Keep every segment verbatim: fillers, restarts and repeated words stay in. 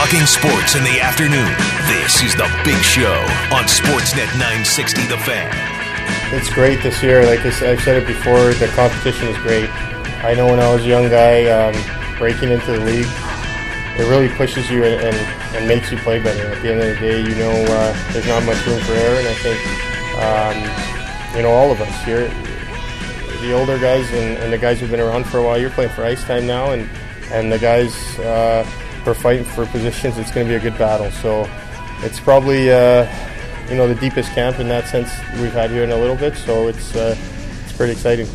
Talking sports in the afternoon. This is The Big Show on Sportsnet nine sixty The Fan. It's great this year. Like I said, I've said it before, the competition is great. I know when I was a young guy, um, breaking into the league, it really pushes you and, and, and makes you play better. At the end of the day, you know, uh, there's not much room for error, and I think, um, you know, all of us here, the older guys and, and the guys who've been around for a while, you're playing for ice time now, and, and the guys uh, who are fighting for positions, it's going to be a good battle. So it's probably, uh, you know, the deepest camp in that sense we've had here in a little bit, so it's uh, it's pretty exciting.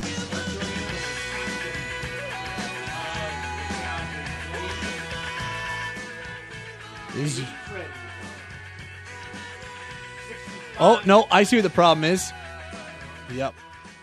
Easy. Oh, no, I see what the problem is. Yep.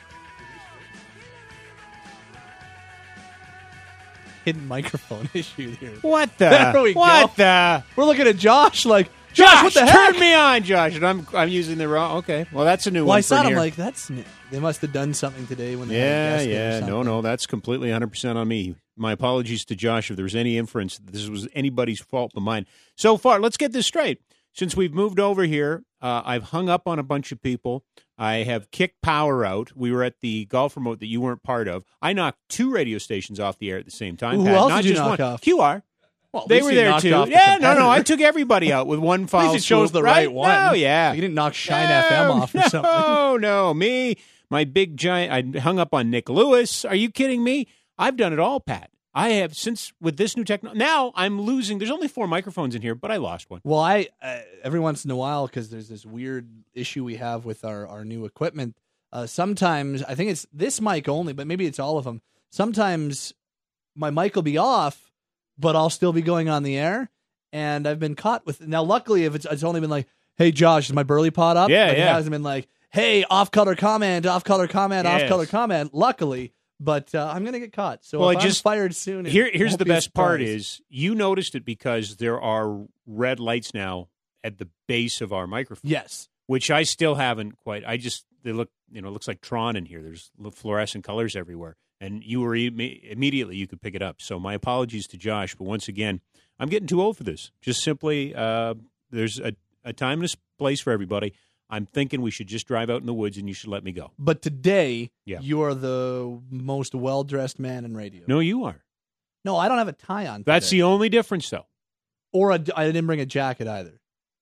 Hidden microphone issue here. What the? There we what go. the? We're looking at Josh like, Josh, Josh, what the heck? turn me on, Josh. And I'm I'm using the wrong. Okay, well that's a new Well, one. I saw for him here. like, that's new. They must have done something today when they Yeah, had a guest in or yeah. No, something. no, that's completely one hundred percent on me. My apologies to Josh if there was any inference that this was anybody's fault but mine. So far, let's get this straight. Since we've moved over here, uh, I've hung up on a bunch of people. I have kicked power out. We were at the golf remote that you weren't part of. I knocked two radio stations off the air at the same time. Who Pat, else not did you just knock one. off? Q R. Well, at They least were you there knocked too. off the Yeah, no, no. I competitor. took everybody out with one At foul. least it chose swoop, the right one. Oh, yeah. You didn't knock Shine no, F M off or no, something. No, no. Me, my big giant. I hung up on Nick Lewis. Are you kidding me? I've done it all, Pat. I have since with this new technology. Now I'm losing. There's only four microphones in here, but I lost one. Well, I uh, every once in a while, because there's this weird issue we have with our, our new equipment. Uh, sometimes I think it's this mic only, but maybe it's all of them. Sometimes my mic will be off, but I'll still be going on the air, and I've been caught with. Now, luckily, if it's it's only been like, "Hey, Josh, is my burley pot up?" Yeah, like, yeah. It hasn't been like, "Hey, off color comment, off color comment, Yes. off color comment." Luckily. But uh, I'm going to get caught. So Well, if I I'm just- fired soon, it Here, here's won't the be a best part: surprise. is you noticed it because there are red lights now at the base of our microphone. Yes. Which I still haven't quite. I just they look, you know, it looks like Tron in here. There's fluorescent colors everywhere, and you were imme- immediately you could pick it up. So my apologies to Josh, but once again, I'm getting too old for this. Just simply, uh, there's a, a time and a place for everybody. I'm thinking we should just drive out in the woods, and you should let me go. But today, Yeah. you are the most well-dressed man in radio. No, you are. No, I don't have a tie on. That's today. the only difference, though. Or a, I didn't bring a jacket either.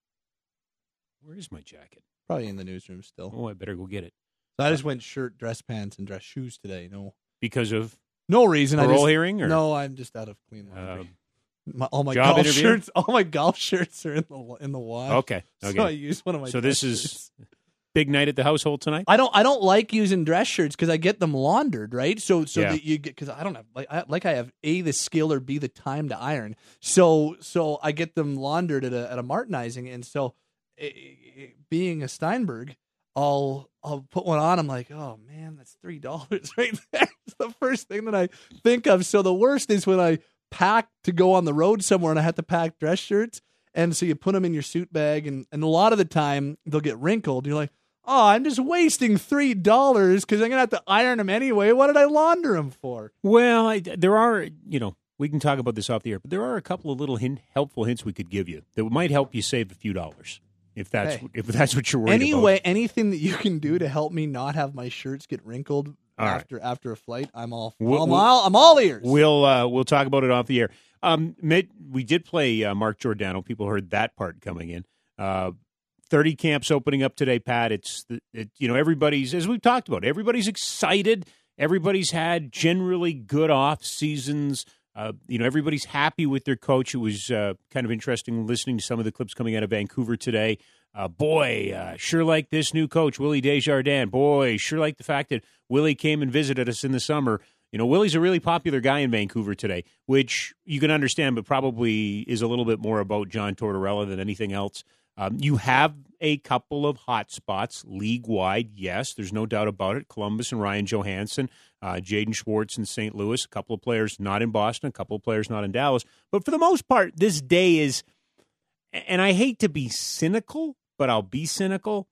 Where is my jacket? Probably in the newsroom still. Oh, I better go get it So I just went shirt, dress pants, and dress shoes today. No, because of no reason. I parole just, hearing. Or, No, I'm just out of clean laundry. um, my, all my job golf interview? shirts, all my golf shirts are in the in the wash. okay, okay. So I use one of my. So dress this is shirts. big night at the household tonight. I don't. I don't like using dress shirts because I get them laundered, right? So, so Yeah. that you get because I don't have like I, like I have a the skill or b the time to iron. So, so I get them laundered at a at a Martinizing, and so eh, eh, being a Steinberg, I'll I'll put one on. I'm like, oh man, that's three dollars right there. It's the first thing that I think of. So the worst is when I pack to go on the road somewhere, and I have to pack dress shirts, and so you put them in your suit bag, and and a lot of the time they'll get wrinkled. You're like, oh, I'm just wasting three dollars because I'm gonna have to iron them anyway. What did I launder them for? Well, I, there are, you know, we can talk about this off the air, but there are a couple of little hint, helpful hints we could give you that might help you save a few dollars if that's Hey. if that's what you're worried Anyway, about. anything that you can do to help me not have my shirts get wrinkled All right. after after a flight, I'm all We'll- I'm we'll- all I'm all ears. We'll uh, we'll talk about it off the air. Um, mid, we did play uh, Mark Giordano. People heard that part coming in. Uh, thirty camps opening up today, Pat. It's the, it, you know everybody's as we've talked about. Everybody's excited. Everybody's had generally good off seasons. Uh, you know everybody's happy with their coach. It was uh, kind of interesting listening to some of the clips coming out of Vancouver today. Uh, boy, uh, sure like this new coach, Willie Desjardins. Boy, sure like the fact that Willie came and visited us in the summer. You know, Willie's a really popular guy in Vancouver today, which you can understand, but probably is a little bit more about John Tortorella than anything else. Um, you have a couple of hot spots league-wide, yes, there's no doubt about it. Columbus and Ryan Johansson, uh, Jaden Schwartz in Saint Louis, a couple of players not in Boston, a couple of players not in Dallas. But for the most part, this day is, and I hate to be cynical, but I'll be cynical.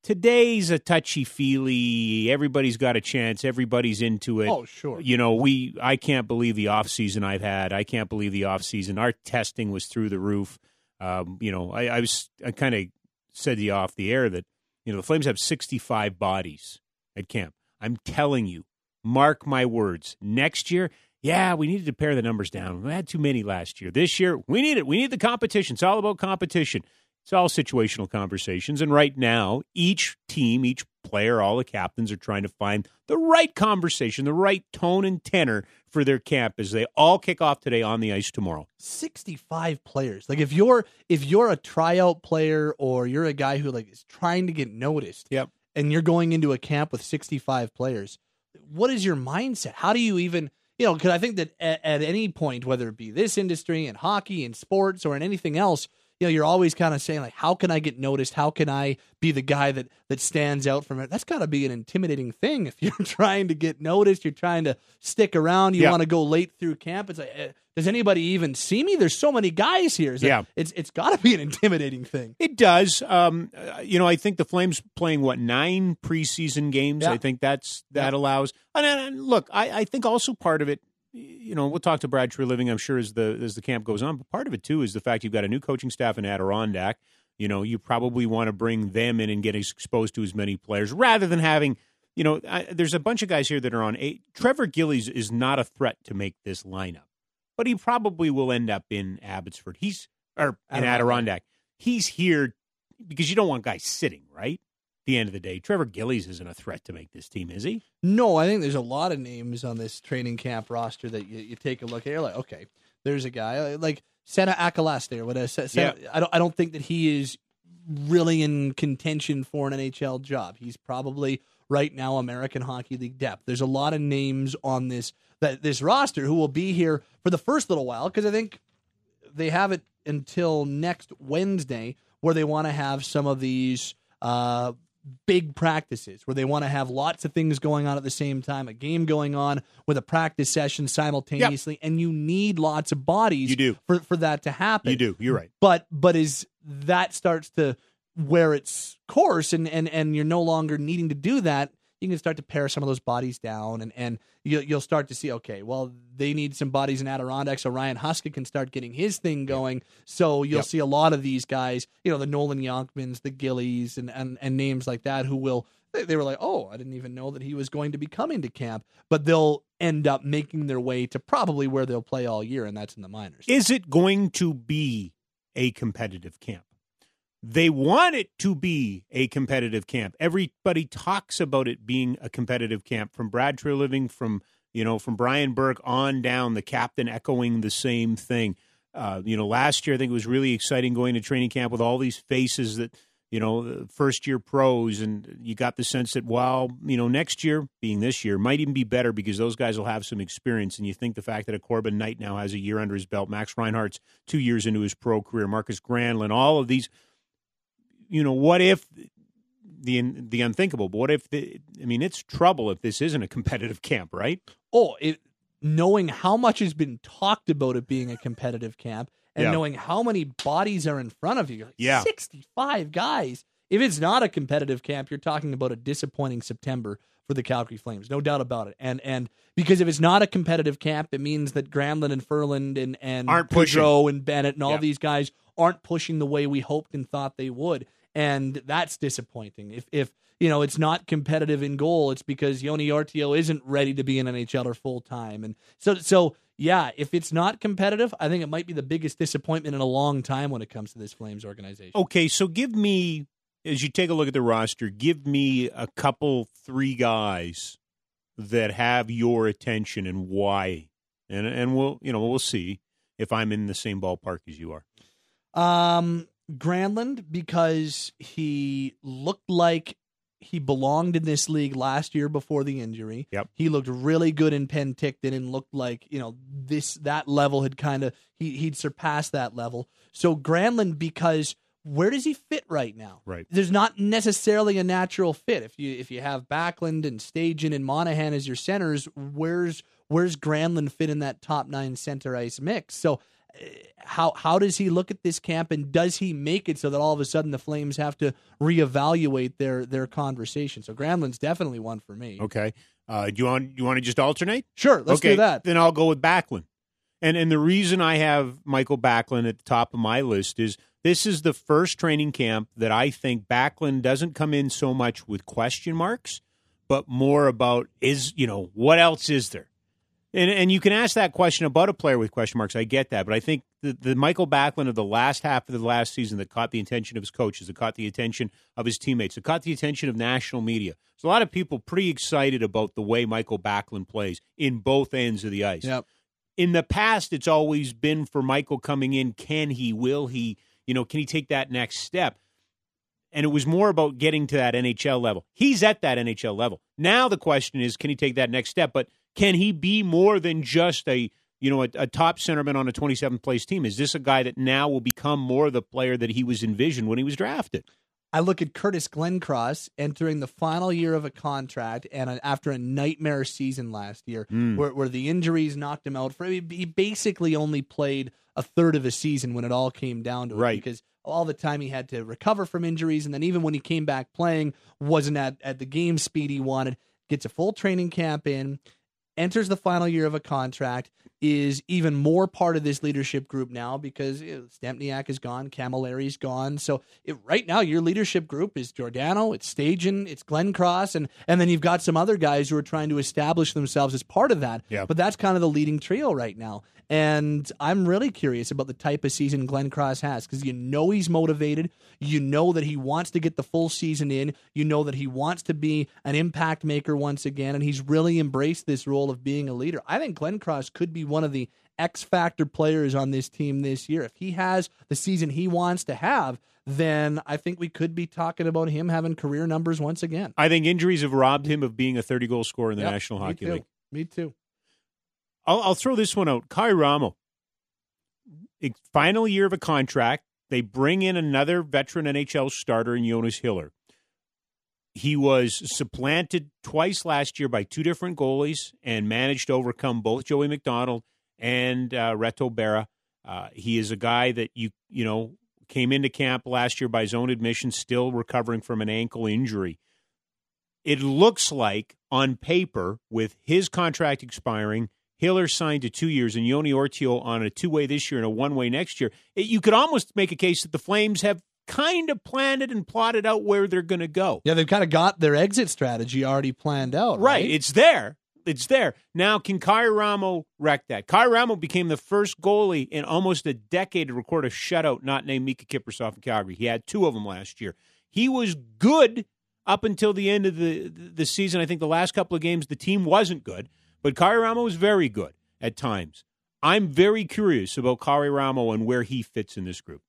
today's a touchy-feely, everybody's got a chance, everybody's into it. Oh, sure. You know, we I can't believe the off-season I've had. I can't believe the off-season. Our testing was through the roof. Um, you know, I, I was I kind of said to you off the air that, you know, the Flames have sixty-five bodies at camp. I'm telling you, mark my words, next year, yeah, we needed to pare the numbers down. We had too many last year. This year, we need it. We need the competition. It's all about competition. It's all situational conversations. And right now, each team, each player, all the captains are trying to find the right conversation, the right tone and tenor for their camp as they all kick off today on the ice tomorrow. sixty-five players. Like if you're if you're a tryout player or you're a guy who like is trying to get noticed, yep, and you're going into a camp with sixty-five players, what is your mindset? How do you even, you know, because I think that at, at any point, whether it be this industry in hockey, in sports, or in anything else, you know, you're always kind of saying, like, how can I get noticed? How can I be the guy that that stands out from it? That's got to be an intimidating thing if you're trying to get noticed. You're trying to stick around. You yeah. want to go late through camp. It's like, uh, does anybody even see me? There's so many guys here. It's like, yeah, it's it's got to be an intimidating thing. It does. Um, you know, I think the Flames playing what nine preseason games. Yeah. I think that's that yeah. allows. And, and look, I, I think also part of it. You know, we'll talk to Brad Treliving, I'm sure, as the as the camp goes on. But part of it, too, is the fact you've got a new coaching staff in Adirondack. You know, you probably want to bring them in and get exposed to as many players rather than having, you know, I, there's a bunch of guys here that are on eight. Trevor Gillies is not a threat to make this lineup, but he probably will end up in Abbotsford. He's, or in Adirondack. Adirondack. He's here because you don't want guys sitting, right? At the end of the day, Trevor Gillies isn't a threat to make this team, is he? No, I think there's a lot of names on this training camp roster that you, you take a look at. You're like, okay, there's a guy like Sena Akalaste or whatever. Sena, yeah. I don't. I don't think that he is really in contention for an N H L job. He's probably right now American Hockey League depth. There's a lot of names on this that this roster who will be here for the first little while because I think they have it until next Wednesday where they want to have some of these. Uh, big practices where they want to have lots of things going on at the same time, a game going on with a practice session simultaneously, yep. and you need lots of bodies you do. For, for that to happen. You do. You're right. But but as that starts to wear its course and, and, and you're no longer needing to do that, you can start to pare some of those bodies down, and, and you, you'll start to see, okay, well, they need some bodies in Adirondack, so Ryan Huska can start getting his thing going. Yep. So you'll yep. see a lot of these guys, you know, the Nolan Yonkmans, the Gillies, and, and, and names like that who will, they, they were like, oh, I didn't even know that he was going to be coming to camp, but they'll end up making their way to probably where they'll play all year, and that's in the minors. Is it going to be a competitive camp? They want it to be a competitive camp. Everybody talks about it being a competitive camp, from Brad Treliving, from you know, from Brian Burke on down, the captain echoing the same thing. Uh, you know, last year I think it was really exciting going to training camp with all these faces that, you know, first year pros, and you got the sense that, well, you know, next year, being this year, might even be better because those guys will have some experience. And you think the fact that a Corbin Knight now has a year under his belt, Max Reinhardt's two years into his pro career, Marcus Granlund, all of these. You know, what if the the unthinkable? But what if the? I mean, it's trouble if this isn't a competitive camp, right? Oh, it, knowing how much has been talked about it being a competitive camp, and yeah. knowing how many bodies are in front of you, like yeah, sixty-five guys. If it's not a competitive camp, you're talking about a disappointing September for the Calgary Flames, no doubt about it. And and because if it's not a competitive camp, it means that Granlund and Ferland and and aren't Pedro and Bennett and all yeah. these guys aren't pushing the way we hoped and thought they would. And that's disappointing. If, if you know, it's not competitive in goal, it's because Yoni Ortio isn't ready to be an N H L er full time. And so, so yeah, if it's not competitive, I think it might be the biggest disappointment in a long time when it comes to this Flames organization. Okay, so give me, as you take a look at the roster, give me a couple, three guys that have your attention and why. And and we'll, you know, we'll see if I'm in the same ballpark as you are. Um... Granlund, because he looked like he belonged in this league last year before the injury. Yep. He looked really good in Penticton and looked like, you know, this that level had kind of he he'd surpassed that level. So Granlund, because where does he fit right now? Right. There's not necessarily a natural fit. If you if you have Backlund and Stajan and Monahan as your centers, where's where's Granlund fit in that top nine center ice mix? So how how does he look at this camp, and does he make it so that all of a sudden the Flames have to reevaluate their their conversation? So Granlund's definitely one for me. Okay. Uh, do you want you want to just alternate? Sure, let's okay, do that. Then I'll go with Backlund. And and the reason I have Michael Backlund at the top of my list is this is the first training camp that I think Backlund doesn't come in so much with question marks, but more about is, you know, what else is there? And and you can ask that question about a player with question marks. I get that. But I think the, the Michael Backlund of the last half of the last season that caught the attention of his coaches, that caught the attention of his teammates, that caught the attention of national media. There's a lot of people pretty excited about the way Michael Backlund plays in both ends of the ice. Yep. In the past, it's always been for Michael coming in, can he, will he, you know, can he take that next step? And it was more about getting to that N H L level. He's at that N H L level. Now the question is, can he take that next step? But can he be more than just a, you know, a, a top centerman on a twenty-seventh place team? Is this a guy that now will become more the player that he was envisioned when he was drafted? I look at Curtis Glencross entering the final year of a contract, and a, after a nightmare season last year, Mm. where, where the injuries knocked him out. For he basically only played a third of a season when it all came down to it, Right. because all the time he had to recover from injuries, and then even when he came back playing, wasn't at, at the game speed he wanted. Gets a full training camp in, enters the final year of a contract, is even more part of this leadership group now because you know, Stempniak is gone, Camilleri's gone. So it, right now your leadership group is Giordano, it's Stajan, it's Glencross, and and then you've got some other guys who are trying to establish themselves as part of that. Yeah. But that's kind of the leading trio right now. And I'm really curious about the type of season Glencross has, because you know he's motivated. You know that he wants to get the full season in. You know that he wants to be an impact maker once again, and he's really embraced this role of being a leader. I think Glencross could be one of the X-factor players on this team this year. If he has the season he wants to have, then I think we could be talking about him having career numbers once again. I think injuries have robbed him of being a thirty-goal scorer in the Yep, National me Hockey too. League. Me too. I'll, I'll throw this one out. Kai Ramo, it, final year of a contract. They bring in another veteran N H L starter in Jonas Hiller. He was supplanted twice last year by two different goalies and managed to overcome both Joey McDonald and uh, Reto Berra. Uh, he is a guy that you you know came into camp last year by his own admission, still recovering from an ankle injury. It looks like on paper, with his contract expiring, Hiller signed to two years, and Yoni Ortio on a two-way this year and a one-way next year. It, you could almost make a case that the Flames have kind of planned it and plotted out where they're going to go. Yeah, they've kind of got their exit strategy already planned out. Right. Right. It's there. It's there. Now, can Kai Ramo wreck that? Kai Ramo became the first goalie in almost a decade to record a shutout not named Mika Kiprusoff in Calgary. He had two of them last year. He was good up until the end of the, the season. I think the last couple of games, the team wasn't good. But Kai Ramo was very good at times. I'm very curious about Kai Ramo and where he fits in this group.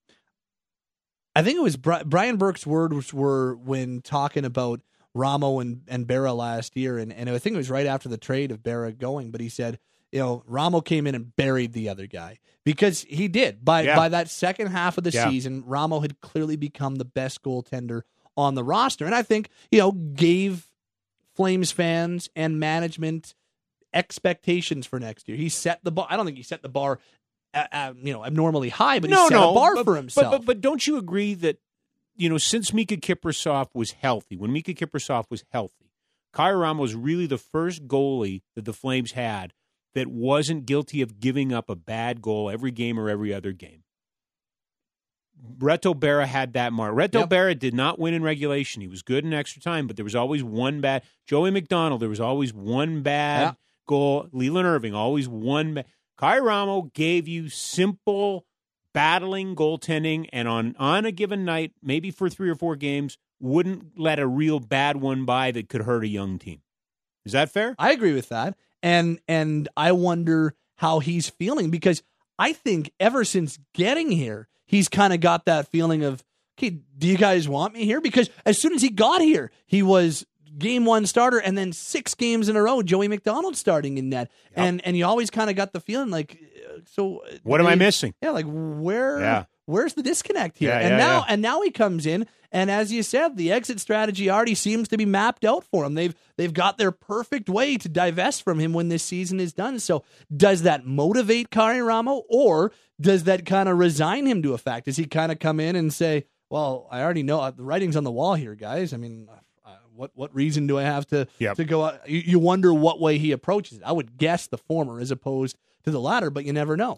I think it was Bri- Brian Burke's words were when talking about Ramo and, and Berra last year, and, and I think it was right after the trade of Berra going, but he said, you know, Ramo came in and buried the other guy, because he did. By Yeah. by that second half of the Yeah. season, Ramo had clearly become the best goaltender on the roster, and I think, you know, gave Flames fans and management expectations for next year. He set the bar. I don't think he set the bar, uh, uh, you know, abnormally high, but he no, set no, a bar but, for himself. But, but, but don't you agree that, you know, since Mika Kiprusoff was healthy, when Mika Kiprusoff was healthy, Kai Ramo was really the first goalie that the Flames had that wasn't guilty of giving up a bad goal every game or every other game. Reto Berra had that mark. Reto Yep. Berra did not win in regulation. He was good in extra time, but there was always one bad. Joey McDonald, there was always one bad Yeah. goal. Leland Irving, always one bad. Kai Ramo gave you simple, battling goaltending, and on, on a given night, maybe for three or four games, wouldn't let a real bad one by that could hurt a young team. Is that fair? I agree with that. And and I wonder how he's feeling, because I think ever since getting here, he's kind of got that feeling of, okay, do you guys want me here? Because as soon as he got here, he was game one starter, and then six games in a row, Joey McDonald starting in net. Yep. And and you always kind of got the feeling like, uh, so What am I they- missing? Yeah, like where Yeah. where's the disconnect here? Yeah, and yeah, now yeah. and now he comes in, and as you said, the exit strategy already seems to be mapped out for him. They've they've got their perfect way to divest from him when this season is done. So does that motivate Kari Ramo, or does that kind of resign him to a fact? Does he kind of come in and say, well, I already know uh, the writing's on the wall here, guys. I mean, uh, what what reason do I have to Yep. to go out? You, you wonder what way he approaches it. I would guess the former as opposed to the latter, but you never know.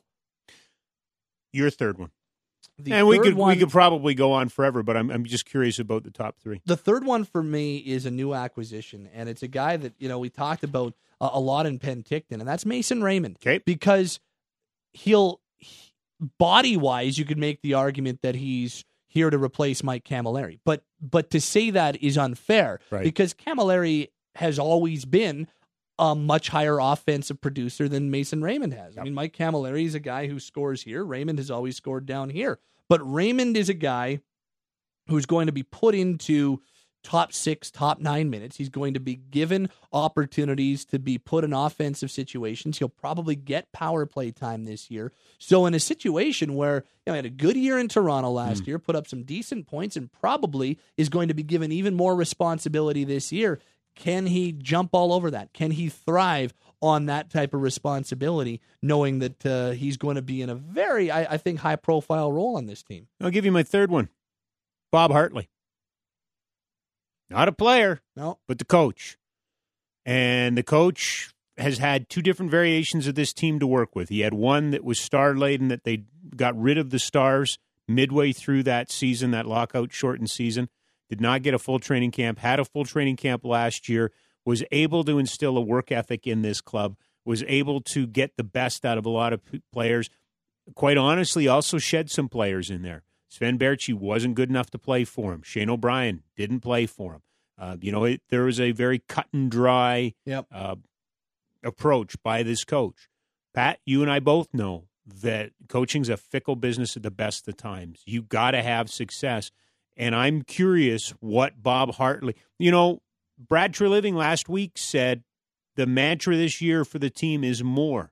Your third one. The and we third could one, we could probably go on forever, but I'm I'm just curious about the top three. The third one for me is a new acquisition, and it's a guy that, you know, we talked about a, a lot in Penticton, and that's Mason Raymond. Okay. Because he'll, he, body-wise, you could make the argument that he's here to replace Mike Camilleri. But but to say that is unfair, Right. because Camilleri has always been a much higher offensive producer than Mason Raymond has. I mean, Mike Camilleri is a guy who scores here. Raymond has always scored down here. But Raymond is a guy who's going to be put into top six, top nine minutes. He's going to be given opportunities to be put in offensive situations. He'll probably get power play time this year. So in a situation where, you know, he had a good year in Toronto last mm. year, put up some decent points, and probably is going to be given even more responsibility this year, can he jump all over that? Can he thrive on that type of responsibility, knowing that uh, he's going to be in a very, I, I think, high-profile role on this team? I'll give you my third one. Bob Hartley. Not a player, no, but the coach. And the coach has had two different variations of this team to work with. He had one that was star-laden, that they got rid of the stars midway through that season, that lockout-shortened season. Did not get a full training camp, had a full training camp last year, was able to instill a work ethic in this club, was able to get the best out of a lot of players. Quite honestly, also shed some players in there. Sven Baertschi wasn't good enough to play for him. Shane O'Brien didn't play for him. Uh, you know, it, there was a very cut and dry yep. uh, approach by this coach. Pat, you and I both know that coaching's a fickle business at the best of times. You got to have success. And I'm curious what Bob Hartley, you know, Brad Treliving last week said the mantra this year for the team is more.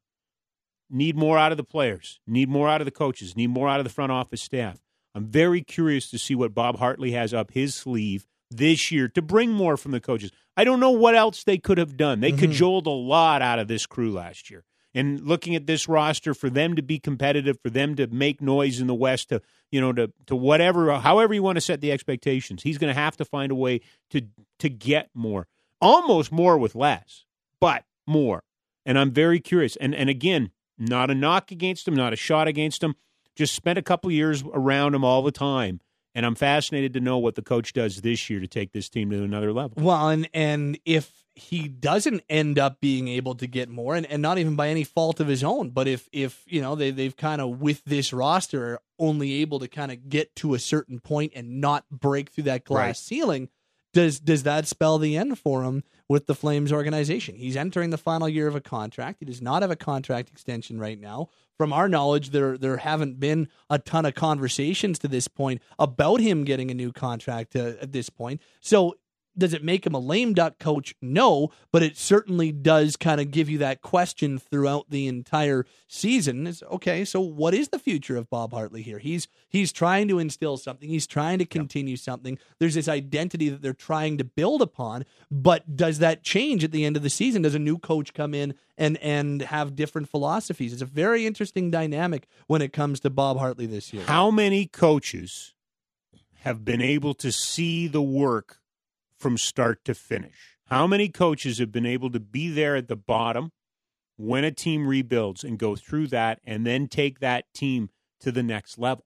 Need more out of the players. Need more out of the coaches. Need more out of the front office staff. I'm very curious to see what Bob Hartley has up his sleeve this year to bring more from the coaches. I don't know what else they could have done. They mm-hmm. cajoled a lot out of this crew last year. And looking at this roster, for them to be competitive, for them to make noise in the West, to you know, to to whatever, however you want to set the expectations, he's going to have to find a way to to get more, almost more with less, but more. And I'm very curious. And and again, not a knock against him, not a shot against him. Just spent a couple of years around him all the time. And I'm fascinated to know what the coach does this year to take this team to another level. Well, and, and if he doesn't end up being able to get more, and, and not even by any fault of his own, but if, if you know, they, they've kind of, with this roster, only able to kind of get to a certain point and not break through that glass right. ceiling, does does that spell the end for him with the Flames organization? He's entering the final year of a contract. He does not have a contract extension right now. From our knowledge, there there haven't been a ton of conversations to this point about him getting a new contract uh, at this point. So does it make him a lame duck coach? No, but it certainly does kind of give you that question throughout the entire season. It's, okay, so what is the future of Bob Hartley here? He's he's trying to instill something. He's trying to continue yep. something. There's this identity that they're trying to build upon, but does that change at the end of the season? Does a new coach come in and, and have different philosophies? It's a very interesting dynamic when it comes to Bob Hartley this year. How many coaches have been able to see the work from start to finish? How many coaches have been able to be there at the bottom when a team rebuilds and go through that and then take that team to the next level?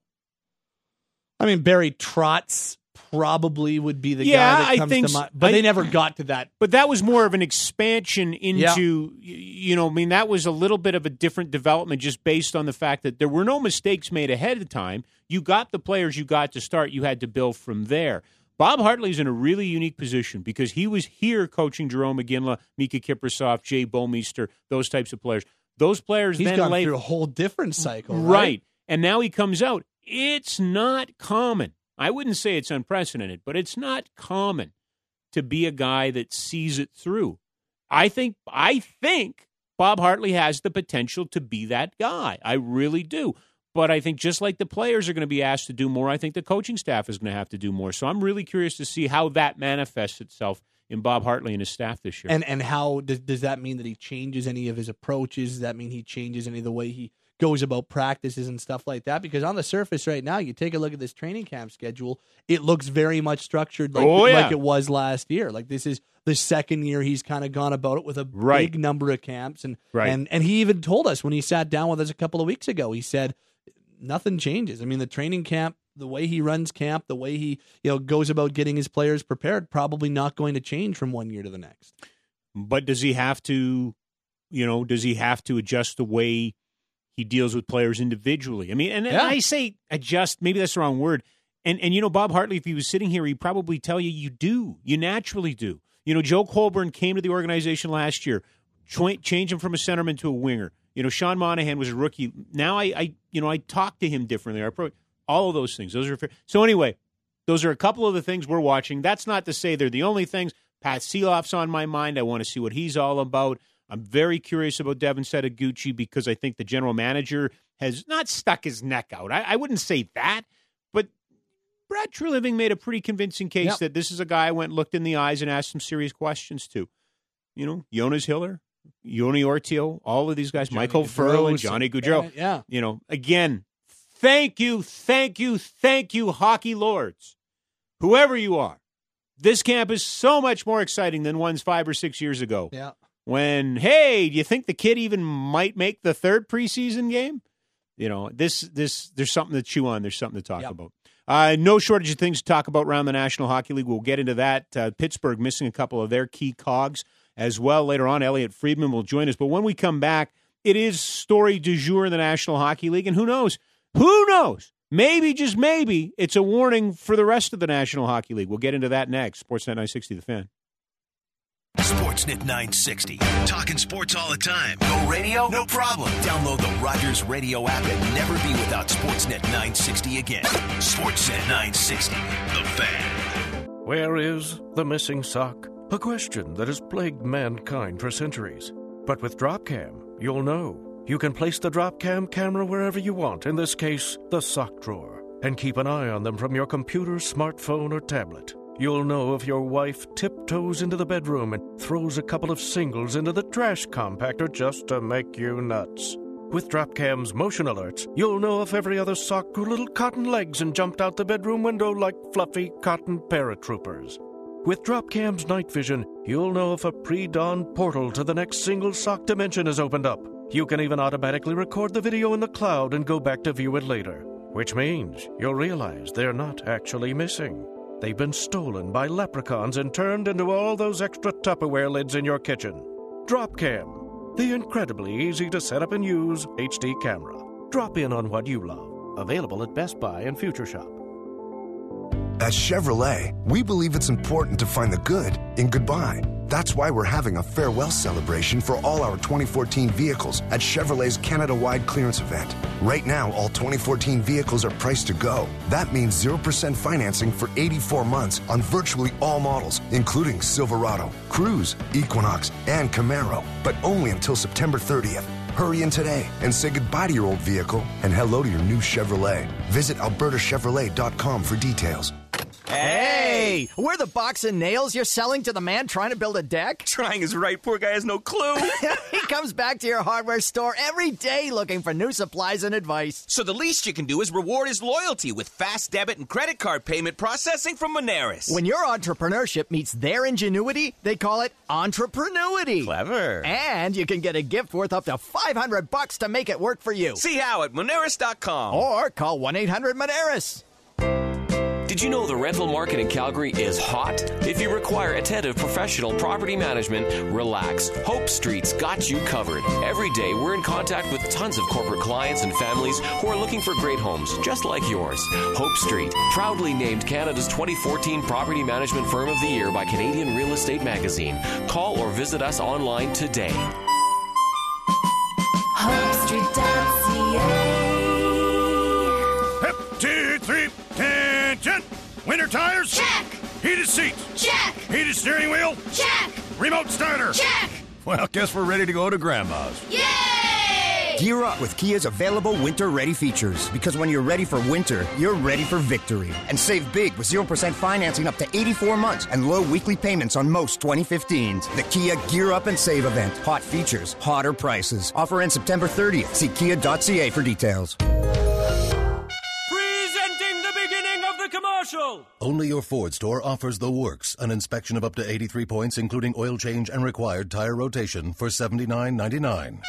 I mean, Barry Trotz probably would be the yeah, guy that comes I think to mind, so. but I, they never got to that. But that was more of an expansion into, yeah. you know, I mean, that was a little bit of a different development just based on the fact that there were no mistakes made ahead of time. You got the players you got to start. You had to build from there. Bob Hartley's in a really unique position because he was here coaching Jerome McGinley, Mika Kiprasov, Jay Bouwmeester, those types of players. Those players He's then gone later, through a whole different cycle, right? right? And now he comes out. It's not common. I wouldn't say it's unprecedented, but it's not common to be a guy that sees it through. I think I think Bob Hartley has the potential to be that guy. I really do. But I think just like the players are going to be asked to do more, I think the coaching staff is going to have to do more. So I'm really curious to see how that manifests itself in Bob Hartley and his staff this year. And and how does, does that mean that he changes any of his approaches? Does that mean he changes any of the way he goes about practices and stuff like that? Because on the surface right now, you take a look at this training camp schedule, it looks very much structured like, oh, yeah. like it was last year. Like this is the second year he's kind of gone about it with a right. big number of camps. And, right. and, and he even told us when he sat down with us a couple of weeks ago, he said, nothing changes. I mean, the training camp, the way he runs camp, the way he you know goes about getting his players prepared, probably not going to change from one year to the next. But does he have to, you know, does he have to adjust the way he deals with players individually? I mean, and, and Yeah. I say adjust, maybe that's the wrong word. And, and you know, Bob Hartley, if he was sitting here, he'd probably tell you, you do. You naturally do. You know, Joe Colburn came to the organization last year, change him from a centerman to a winger. You know, Sean Monahan was a rookie. Now I, I you know, I talk to him differently. I approach all of those things. Those are fair. So anyway, those are a couple of the things we're watching. That's not to say they're the only things. Pat Seeloff's on my mind. I want to see what he's all about. I'm very curious about Devin Setaguchi because I think the general manager has not stuck his neck out. I, I wouldn't say that, but Brad Treliving made a pretty convincing case Yep. that this is a guy I went and looked in the eyes and asked some serious questions to. You know, Jonas Hiller, Yoni Ortio, all of these guys, Johnny Michael Gaudreau, Furrow and Johnny Gaudreau. Yeah, yeah. You know, again, thank you, thank you, thank you, hockey lords. Whoever you are, this camp is so much more exciting than ones five or six years ago. Yeah. When, hey, do you think the kid even might make the third preseason game? You know, this, this, there's something to chew on. There's something to talk Yep. about. Uh, no shortage of things to talk about around the National Hockey League. We'll get into that. Uh, Pittsburgh missing a couple of their key cogs as well. Later on, Elliot Friedman will join us. But when we come back, it is story du jour in the National Hockey League. And who knows? Who knows? Maybe, just maybe, it's a warning for the rest of the National Hockey League. We'll get into that next. Sportsnet nine sixty, The Fan. Sportsnet nine sixty. Talking sports all the time. No radio? No problem. Download the Rogers Radio app and never be without Sportsnet nine sixty again. Sportsnet nine sixty. The Fan. Where is the missing sock? A question that has plagued mankind for centuries. But with DropCam, you'll know. You can place the DropCam camera wherever you want, in this case, the sock drawer, and keep an eye on them from your computer, smartphone, or tablet. You'll know if your wife tiptoes into the bedroom and throws a couple of singles into the trash compactor just to make you nuts. With DropCam's motion alerts, you'll know if every other sock grew little cotton legs and jumped out the bedroom window like fluffy cotton paratroopers. With DropCam's night vision, you'll know if a pre-dawn portal to the next single sock dimension has opened up. You can even automatically record the video in the cloud and go back to view it later. Which means you'll realize they're not actually missing. They've been stolen by leprechauns and turned into all those extra Tupperware lids in your kitchen. DropCam, the incredibly easy to set up and use H D camera. Drop in on what you love. Available at Best Buy and Future Shop. At Chevrolet, we believe it's important to find the good in goodbye. That's why we're having a farewell celebration for all our twenty fourteen vehicles at Chevrolet's Canada-wide clearance event. Right now, all twenty fourteen vehicles are priced to go. That means zero percent financing for eighty-four months on virtually all models, including Silverado, Cruze, Equinox, and Camaro, but only until September thirtieth. Hurry in today and say goodbye to your old vehicle and hello to your new Chevrolet. Visit alberta chevrolet dot com for details. Hey! We're the box and nails you're selling to the man trying to build a deck? Trying is right. Poor guy has no clue. He comes back to your hardware store every day looking for new supplies and advice. So the least you can do is reward his loyalty with fast debit and credit card payment processing from Moneris. When your entrepreneurship meets their ingenuity, they call it entreprenuity. Clever. And you can get a gift worth up to five hundred bucks to make it work for you. See how at Moneris dot com. Or call one eight hundred Moneris. Did you know the rental market in Calgary is hot? If you require attentive professional property management, relax. Hope Street's got you covered. Every day, we're in contact with tons of corporate clients and families who are looking for great homes, just like yours. Hope Street, proudly named Canada's twenty fourteen Property Management Firm of the Year by Canadian Real Estate Magazine. Call or visit us online today. hope street dot c a Hep, two, three, attention! Winter tires? Check! Heated seats? Check! Heated steering wheel? Check! Remote starter? Check! Well, guess we're ready to go to Grandma's. Yay! Gear up with Kia's available winter-ready features. Because when you're ready for winter, you're ready for victory. And save big with zero percent financing up to eighty-four months and low weekly payments on most twenty fifteens. The Kia Gear Up and Save event. Hot features, hotter prices. Offer ends September thirtieth. See kia dot c a for details. Presenting the beginning of the commercial. Only your Ford store offers the works. An inspection of up to eighty-three points, including oil change and required tire rotation for seventy-nine ninety-nine.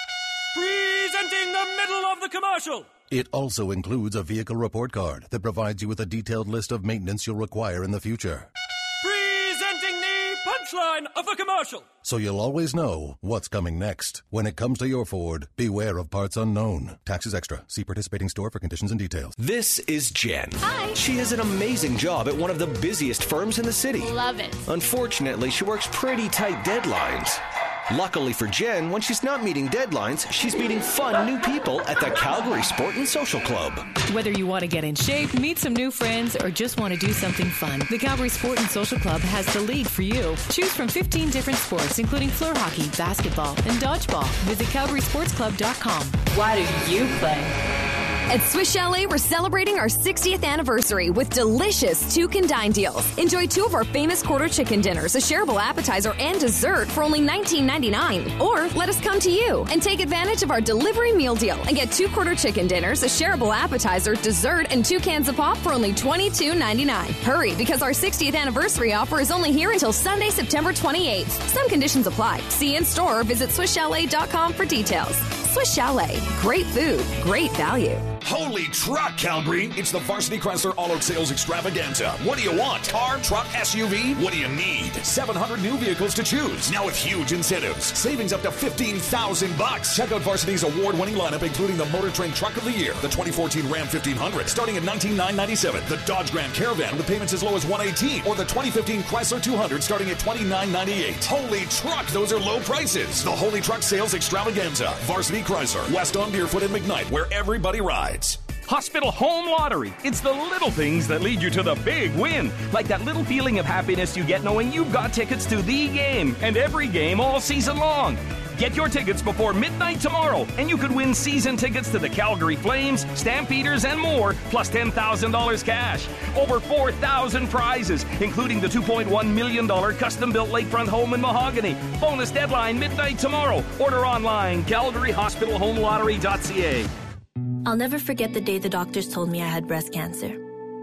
Presenting the middle of the commercial. It also includes a vehicle report card that provides you with a detailed list of maintenance you'll require in the future. Presenting the punchline of the commercial. So you'll always know what's coming next. When it comes to your Ford, beware of parts unknown. Taxes extra. See participating store for conditions and details. This is Jen. Hi. She has an amazing job at one of the busiest firms in the city. Love it. Unfortunately, she works pretty tight deadlines. Luckily for Jen, when she's not meeting deadlines, she's meeting fun new people at the Calgary Sport and Social Club. Whether you want to get in shape, meet some new friends, or just want to do something fun, the Calgary Sport and Social Club has the league for you. Choose from fifteen different sports, including floor hockey, basketball, and dodgeball. Visit calgary sports club dot com. Why do you play? At Swiss Chalet, we're celebrating our sixtieth anniversary with delicious two can dine deals. Enjoy two of our famous quarter chicken dinners, a shareable appetizer, and dessert for only nineteen ninety-nine. Or let us come to you and take advantage of our delivery meal deal and get two quarter chicken dinners, a shareable appetizer, dessert, and two cans of pop for only twenty-two ninety-nine. Hurry, because our sixtieth anniversary offer is only here until Sunday, September twenty-eighth. Some conditions apply. See in store or visit swiss chalet dot com for details. Swiss Chalet. Great food, great value. Holy truck, Calgary! It's the Varsity Chrysler All-Out Sales Extravaganza. What do you want? Car, truck, S U V? What do you need? seven hundred new vehicles to choose. Now with huge incentives. Savings up to fifteen thousand bucks. Check out Varsity's award-winning lineup, including the Motor Trend Truck of the Year, the twenty fourteen Ram fifteen hundred, starting at nineteen thousand nine hundred ninety-seven dollars, the Dodge Grand Caravan with payments as low as one hundred eighteen dollars, or the twenty fifteen Chrysler two hundred starting at twenty-nine ninety-eight. Holy truck, those are low prices. The Holy Truck Sales Extravaganza. Varsity Chrysler, west on Deerfoot and McKnight, where everybody rides. Hospital Home Lottery. It's the little things that lead you to the big win. Like that little feeling of happiness you get knowing you've got tickets to the game and every game all season long. Get your tickets before midnight tomorrow, and you could win season tickets to the Calgary Flames, Stampeders, and more, plus ten thousand dollars cash. Over four thousand prizes, including the two point one million dollars custom-built lakefront home in Mahogany. Bonus deadline midnight tomorrow. Order online, calgary hospital home lottery dot c a. I'll never forget the day the doctors told me I had breast cancer.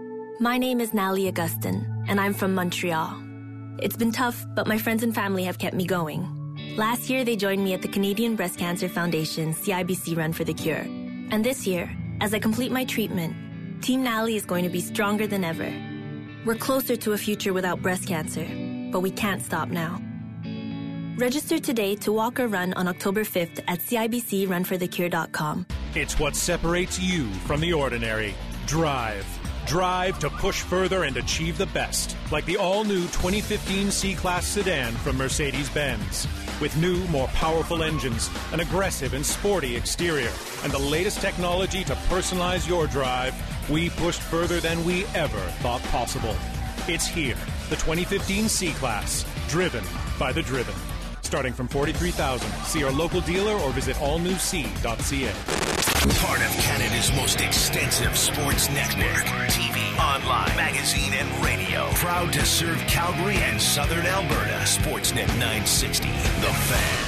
My name is Natalie Augustin, and I'm from Montreal. It's been tough, but my friends and family have kept me going. Last year, they joined me at the Canadian Breast Cancer Foundation C I B C Run for the Cure. And this year, as I complete my treatment, Team Natalie is going to be stronger than ever. We're closer to a future without breast cancer, but we can't stop now. Register today to walk or run on October fifth at c i b c run for the cure dot com. It's what separates you from the ordinary. Drive. Drive to push further and achieve the best. Like the all-new twenty fifteen C-Class sedan from Mercedes-Benz. With new, more powerful engines, an aggressive and sporty exterior, and the latest technology to personalize your drive, we pushed further than we ever thought possible. It's here, the twenty fifteen C-Class, driven by the driven. Starting from forty-three thousand dollars. See our local dealer or visit all new c dot c a. Part of Canada's most extensive sports network. T V, online, magazine, and radio. Proud to serve Calgary and Southern Alberta. Sportsnet nine sixty, The Fan.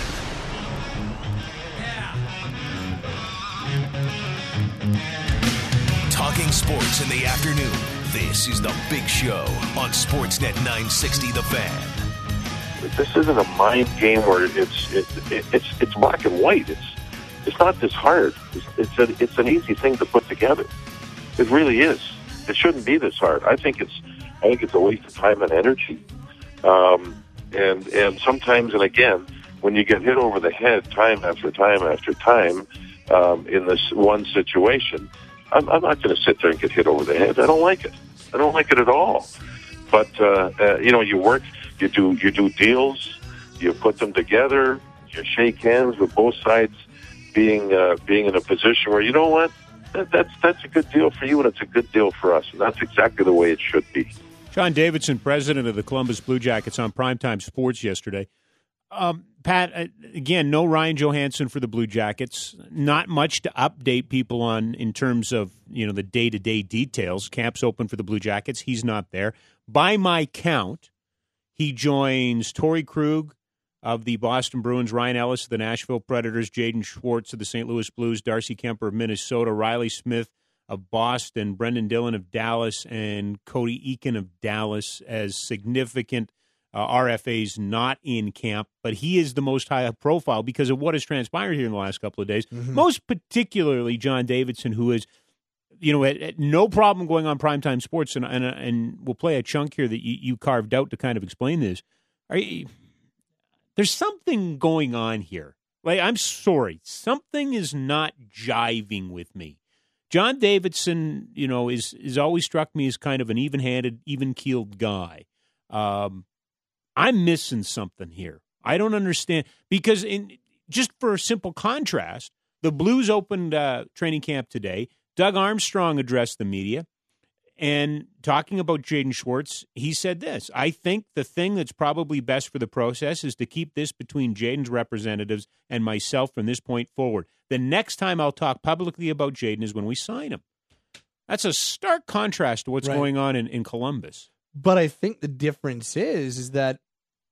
Talking sports in the afternoon. This is The Big Show on Sportsnet nine sixty, The Fan. This isn't a mind game where it's it, it, it's it's black and white. It's it's not this hard. It's it's, a, it's an easy thing to put together. It really is. It shouldn't be this hard. I think it's I think it's a waste of time and energy. Um, and and sometimes and again, when you get hit over the head time after time after time um, in this one situation, I'm, I'm not going to sit there and get hit over the head. I don't like it. I don't like it at all. But uh, uh, you know, you work. You do you do deals, you put them together, you shake hands with both sides being uh, being in a position where, you know what, that, that's that's a good deal for you and it's a good deal for us. And that's exactly the way it should be. John Davidson, president of the Columbus Blue Jackets, on Primetime Sports yesterday. Um, Pat, uh, again, no Ryan Johansson for the Blue Jackets. Not much to update people on in terms of, you know, the day-to-day details. Camp's open for the Blue Jackets. He's not there. By my count, he joins Torrey Krug of the Boston Bruins, Ryan Ellis of the Nashville Predators, Jaden Schwartz of the Saint Louis Blues, Darcy Kemper of Minnesota, Riley Smith of Boston, Brendan Dillon of Dallas, and Cody Eakin of Dallas as significant uh, R F As not in camp. But he is the most high profile because of what has transpired here in the last couple of days, mm-hmm. most particularly John Davidson, who is, you know, at, at no problem going on Primetime Sports, and, and, and we'll play a chunk here that you, you carved out to kind of explain this. Are you, there's something going on here. Like, I'm sorry, something is not jiving with me. John Davidson, you know, is is always struck me as kind of an even-handed, even-keeled guy. Um, I'm missing something here. I don't understand because, in just for a simple contrast, the Blues opened uh, training camp today. Doug Armstrong addressed the media, and talking about Jaden Schwartz, he said this: I think the thing that's probably best for the process is to keep this between Jaden's representatives and myself from this point forward. The next time I'll talk publicly about Jaden is when we sign him. That's a stark contrast to what's right. going on in, in Columbus. But I think the difference is, is that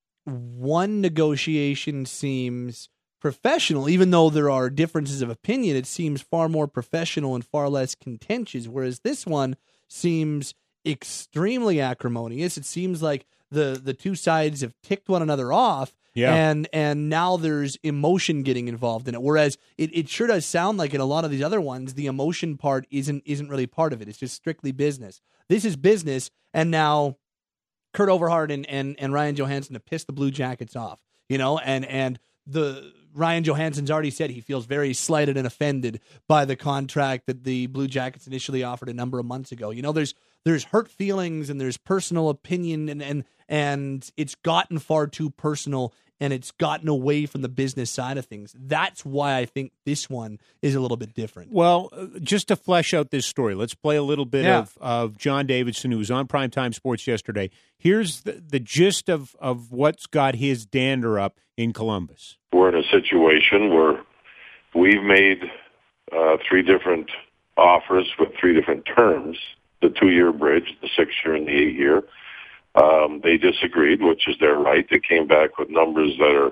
one negotiation seems professional, even though there are differences of opinion. It seems far more professional and far less contentious, whereas this one seems extremely acrimonious. It seems like the the two sides have ticked one another off, yeah. and and now there's emotion getting involved in it. Whereas it, it sure does sound like in a lot of these other ones, the emotion part isn't isn't really part of it. It's just strictly business. This is business, and now Kurt Overhart and, and, and Ryan Johansson have pissed the Blue Jackets off, you know, and and the Ryan Johansson's already said he feels very slighted and offended by the contract that the Blue Jackets initially offered a number of months ago. You know, there's there's hurt feelings and there's personal opinion, and and and it's gotten far too personal, and it's gotten away from the business side of things. That's why I think this one is a little bit different. Well, just to flesh out this story, let's play a little bit yeah. of, of John Davidson, who was on Primetime Sports yesterday. Here's the, the gist of, of what's got his dander up in Columbus. We're in a situation where we've made uh, three different offers with three different terms, the two-year bridge, the six-year, and the eight-year. Um, they disagreed, which is their right. They came back with numbers that are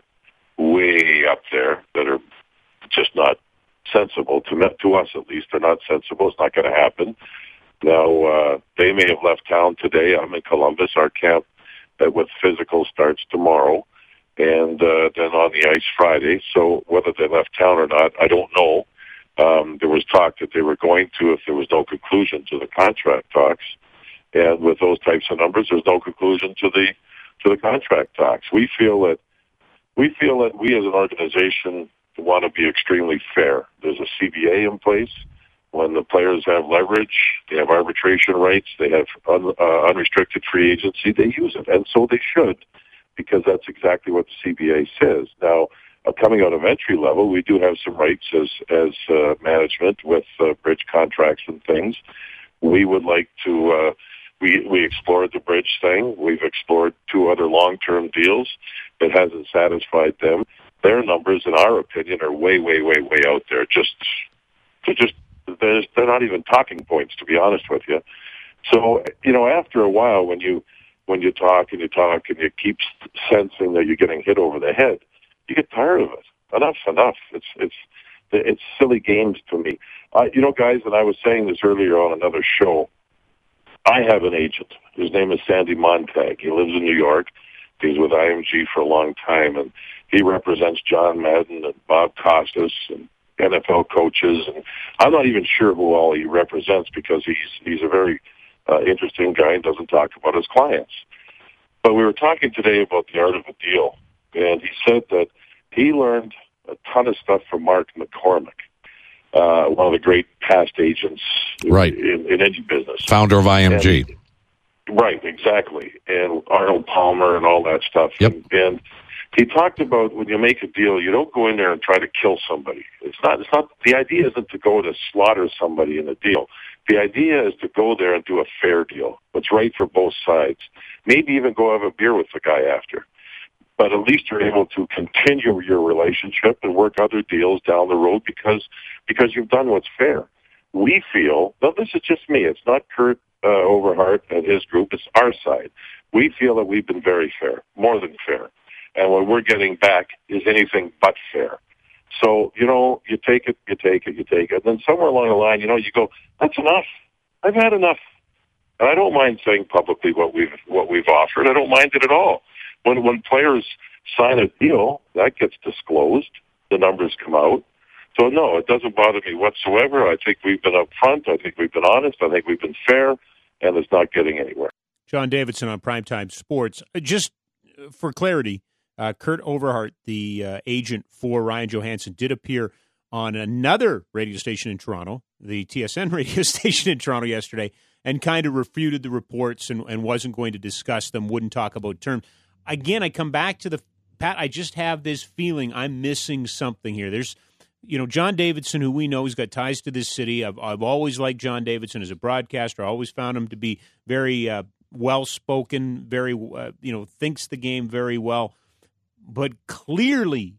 way up there, that are just not sensible to me, to us at least. They're not sensible. It's not going to happen. Now, uh, they may have left town today. I'm in Columbus. Our camp uh, with physical starts tomorrow, and uh, then on the ice Friday. So whether they left town or not, I don't know. Um, there was talk that they were going to if there was no conclusion to the contract talks. And with those types of numbers, there's no conclusion to the to the contract talks. We feel that we feel that we as an organization want to be extremely fair. There's a C B A in place. When the players have leverage, they have arbitration rights, they have un, uh, unrestricted free agency, they use it. And so they should, because that's exactly what the C B A says. Now, uh, coming out of entry level, we do have some rights as, as uh, management with uh, bridge contracts and things. We would like to, uh, we, we explored the bridge thing. We've explored two other long-term deals. It hasn't satisfied them. Their numbers, in our opinion, are way, way, way, way out there. Just, to just, There's, they're not even talking points, to be honest with you. So, you know, after a while, when you when you talk and you talk and you keep sensing that you're getting hit over the head, you get tired of it. Enough's enough. It's it's it's silly games to me. Uh, you know, guys, and I was saying this earlier on another show. I have an agent. His name is Sandy Montag. He lives in New York. He's with I M G for a long time, and he represents John Madden and Bob Costas and N F L coaches, and I'm not even sure who all he represents because he's he's a very uh, interesting guy and doesn't talk about his clients. But we were talking today about the art of a deal, and he said that he learned a ton of stuff from Mark McCormick, uh, one of the great past agents right. in, in any business. Founder of I M G. And, right, exactly. And Arnold Palmer and all that stuff. Yep. And, and he talked about when you make a deal, you don't go in there and try to kill somebody. It's not, it's not, the idea isn't to go to slaughter somebody in a deal. The idea is to go there and do a fair deal. What's right for both sides. Maybe even go have a beer with the guy after. but at least you're able to continue your relationship and work other deals down the road because because you've done what's fair. We feel, now this is just me, it's not Kurt uh, Overhart and his group, it's our side. We feel that we've been very fair, more than fair. And what we're getting back is anything but fair. So, you know, you take it, you take it, you take it. And then somewhere along the line, you know, you go, that's enough. I've had enough. And I don't mind saying publicly what we've what we've offered. I don't mind it at all. When when players sign a deal, that gets disclosed. The numbers come out. So, no, it doesn't bother me whatsoever. I think we've been upfront. I think we've been honest. I think we've been fair. And it's not getting anywhere. John Davidson on Primetime Sports. Just for clarity, uh, Kurt Overhart, the uh, agent for Ryan Johansson, did appear on another radio station in Toronto, the T S N radio station in Toronto yesterday, and kind of refuted the reports and, and wasn't going to discuss them, wouldn't talk about terms. Again, I come back to the, Pat, I just have this feeling I'm missing something here. There's, you know, John Davidson, who we know has got ties to this city. I've, I've always liked John Davidson as a broadcaster. I always found him to be very uh, well-spoken, very, uh, you know, thinks the game very well. But clearly,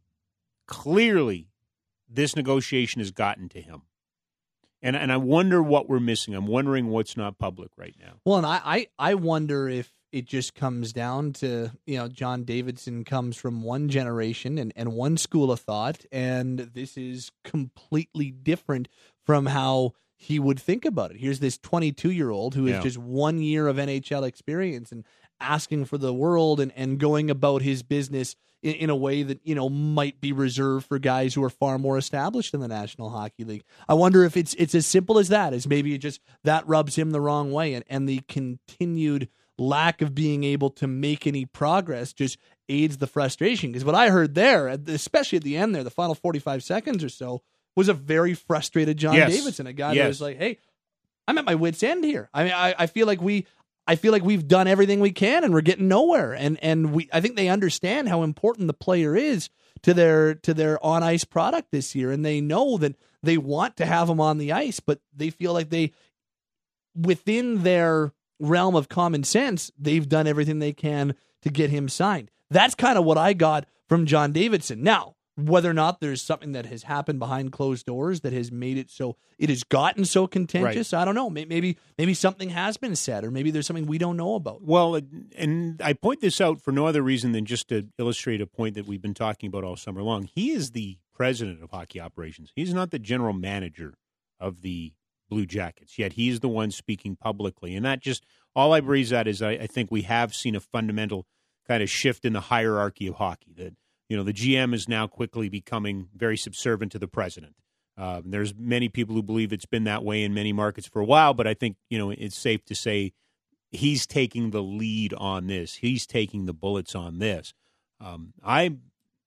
clearly, this negotiation has gotten to him. And and I wonder what we're missing. I'm wondering what's not public right now. Well, and I, I, I wonder if it just comes down to, you know, John Davidson comes from one generation and, and one school of thought, and this is completely different from how he would think about it. Here's this twenty-two-year-old who has Yeah. just one year of N H L experience and asking for the world and, and going about his business in, in a way that, you know, might be reserved for guys who are far more established in the National Hockey League. I wonder if it's it's as simple as that, as maybe it just that rubs him the wrong way, and, and the continued lack of being able to make any progress just aids the frustration. Because what I heard there, especially at the end there, the final forty-five seconds or so, was a very frustrated John Yes. Davidson, a guy Yes. that was like, hey, I'm at my wit's end here. I mean, I, I feel like we I feel like we've done everything we can and we're getting nowhere. And and we I think they understand how important the player is to their to their on ice product this year, and they know that they want to have him on the ice, but they feel like they, within their realm of common sense, they've done everything they can to get him signed. That's kind of what I got from John Davidson. Now, whether or not there's something that has happened behind closed doors that has made it so it has gotten so contentious, I don't know. May- Maybe maybe something has been said, or maybe there's something we don't know about. Well, and I point this out for no other reason than just to illustrate a point that we've been talking about all summer long. He is the president of hockey operations. He's not the general manager of the Blue Jackets, yet he's the one speaking publicly. And that just, all I breeze at is I, I think we have seen a fundamental kind of shift in the hierarchy of hockey, that, you know, the G M is now quickly becoming very subservient to the president. Um, there's many people who believe it's been that way in many markets for a while, but I think, you know, it's safe to say he's taking the lead on this. He's taking the bullets on this. Um, I,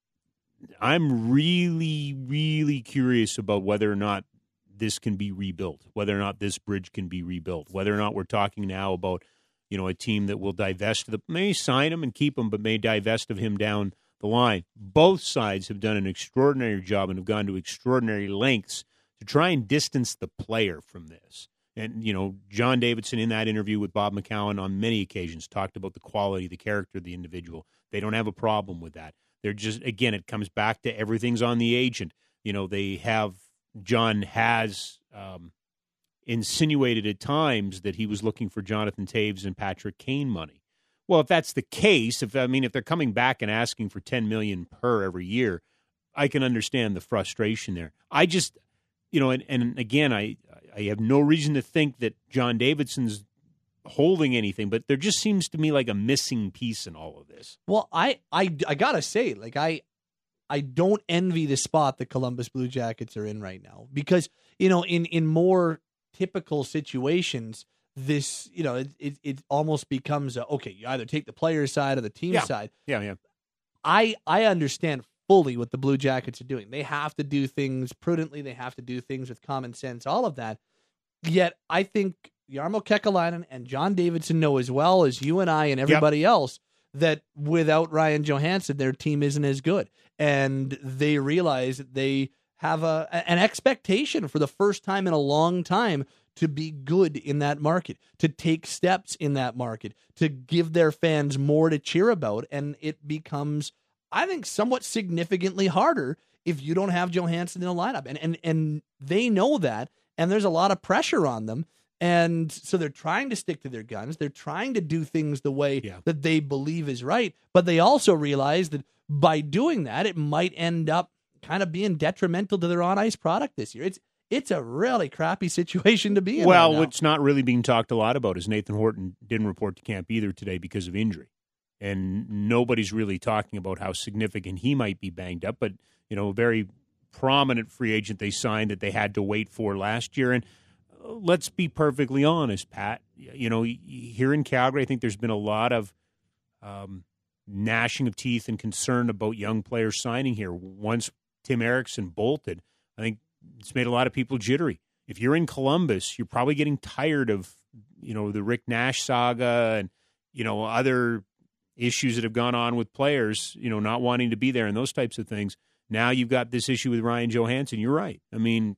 I'm really, really curious about whether or not this can be rebuilt, whether or not this bridge can be rebuilt, whether or not we're talking now about, you know, a team that will divest, the, may sign him and keep him, but may divest of him down the line. Both sides have done an extraordinary job and have gone to extraordinary lengths to try and distance the player from this. And, you know, John Davidson in that interview with Bob McCown on many occasions talked about the quality, the character of the individual. They don't have a problem with that. They're just, again, it comes back to everything's on the agent. You know, they have, John has um, insinuated at times that he was looking for Jonathan Taves and Patrick Kane money. Well, if that's the case, if I mean, if they're coming back and asking for ten million dollars per every year, I can understand the frustration there. I just, you know, and, and again, I I have no reason to think that John Davidson's holding anything, but there just seems to me like a missing piece in all of this. Well, I I, I gotta say, like I. I don't envy the spot the Columbus Blue Jackets are in right now, because, you know, in, in more typical situations, this, you know, it, it, it almost becomes a, okay, you either take the player's side or the team Yeah. side. Yeah, yeah. I, I understand fully what the Blue Jackets are doing. They have to do things prudently. They have to do things with common sense, all of that. Yet I think Jarmo Kekalainen and John Davidson know as well as you and I and everybody else that without Ryan Johansson, their team isn't as good. And they realize that they have a an expectation for the first time in a long time to be good in that market, to take steps in that market, to give their fans more to cheer about. And it becomes I think, somewhat significantly harder if you don't have Johansson in the lineup. And, and, and they know that, and there's a lot of pressure on them. And so they're trying to stick to their guns. They're trying to do things the way yeah. that they believe is right. But they also realize that by doing that, it might end up kind of being detrimental to their on-ice product this year. It's it's a really crappy situation to be in. Well, right now. What's not really being talked a lot about is Nathan Horton didn't report to camp either today because of injury. And nobody's really talking about how significant he might be banged up. But, you know, a very prominent free agent they signed that they had to wait for last year. And let's be perfectly honest, Pat. You know, here in Calgary, I think there's been a lot of um, gnashing of teeth and concern about young players signing here. Once Tim Erickson bolted, I think it's made a lot of people jittery. If you're in Columbus, you're probably getting tired of, you know, the Rick Nash saga and, you know, other issues that have gone on with players, you know, not wanting to be there and those types of things. Now you've got this issue with Ryan Johansson. You're right. I mean,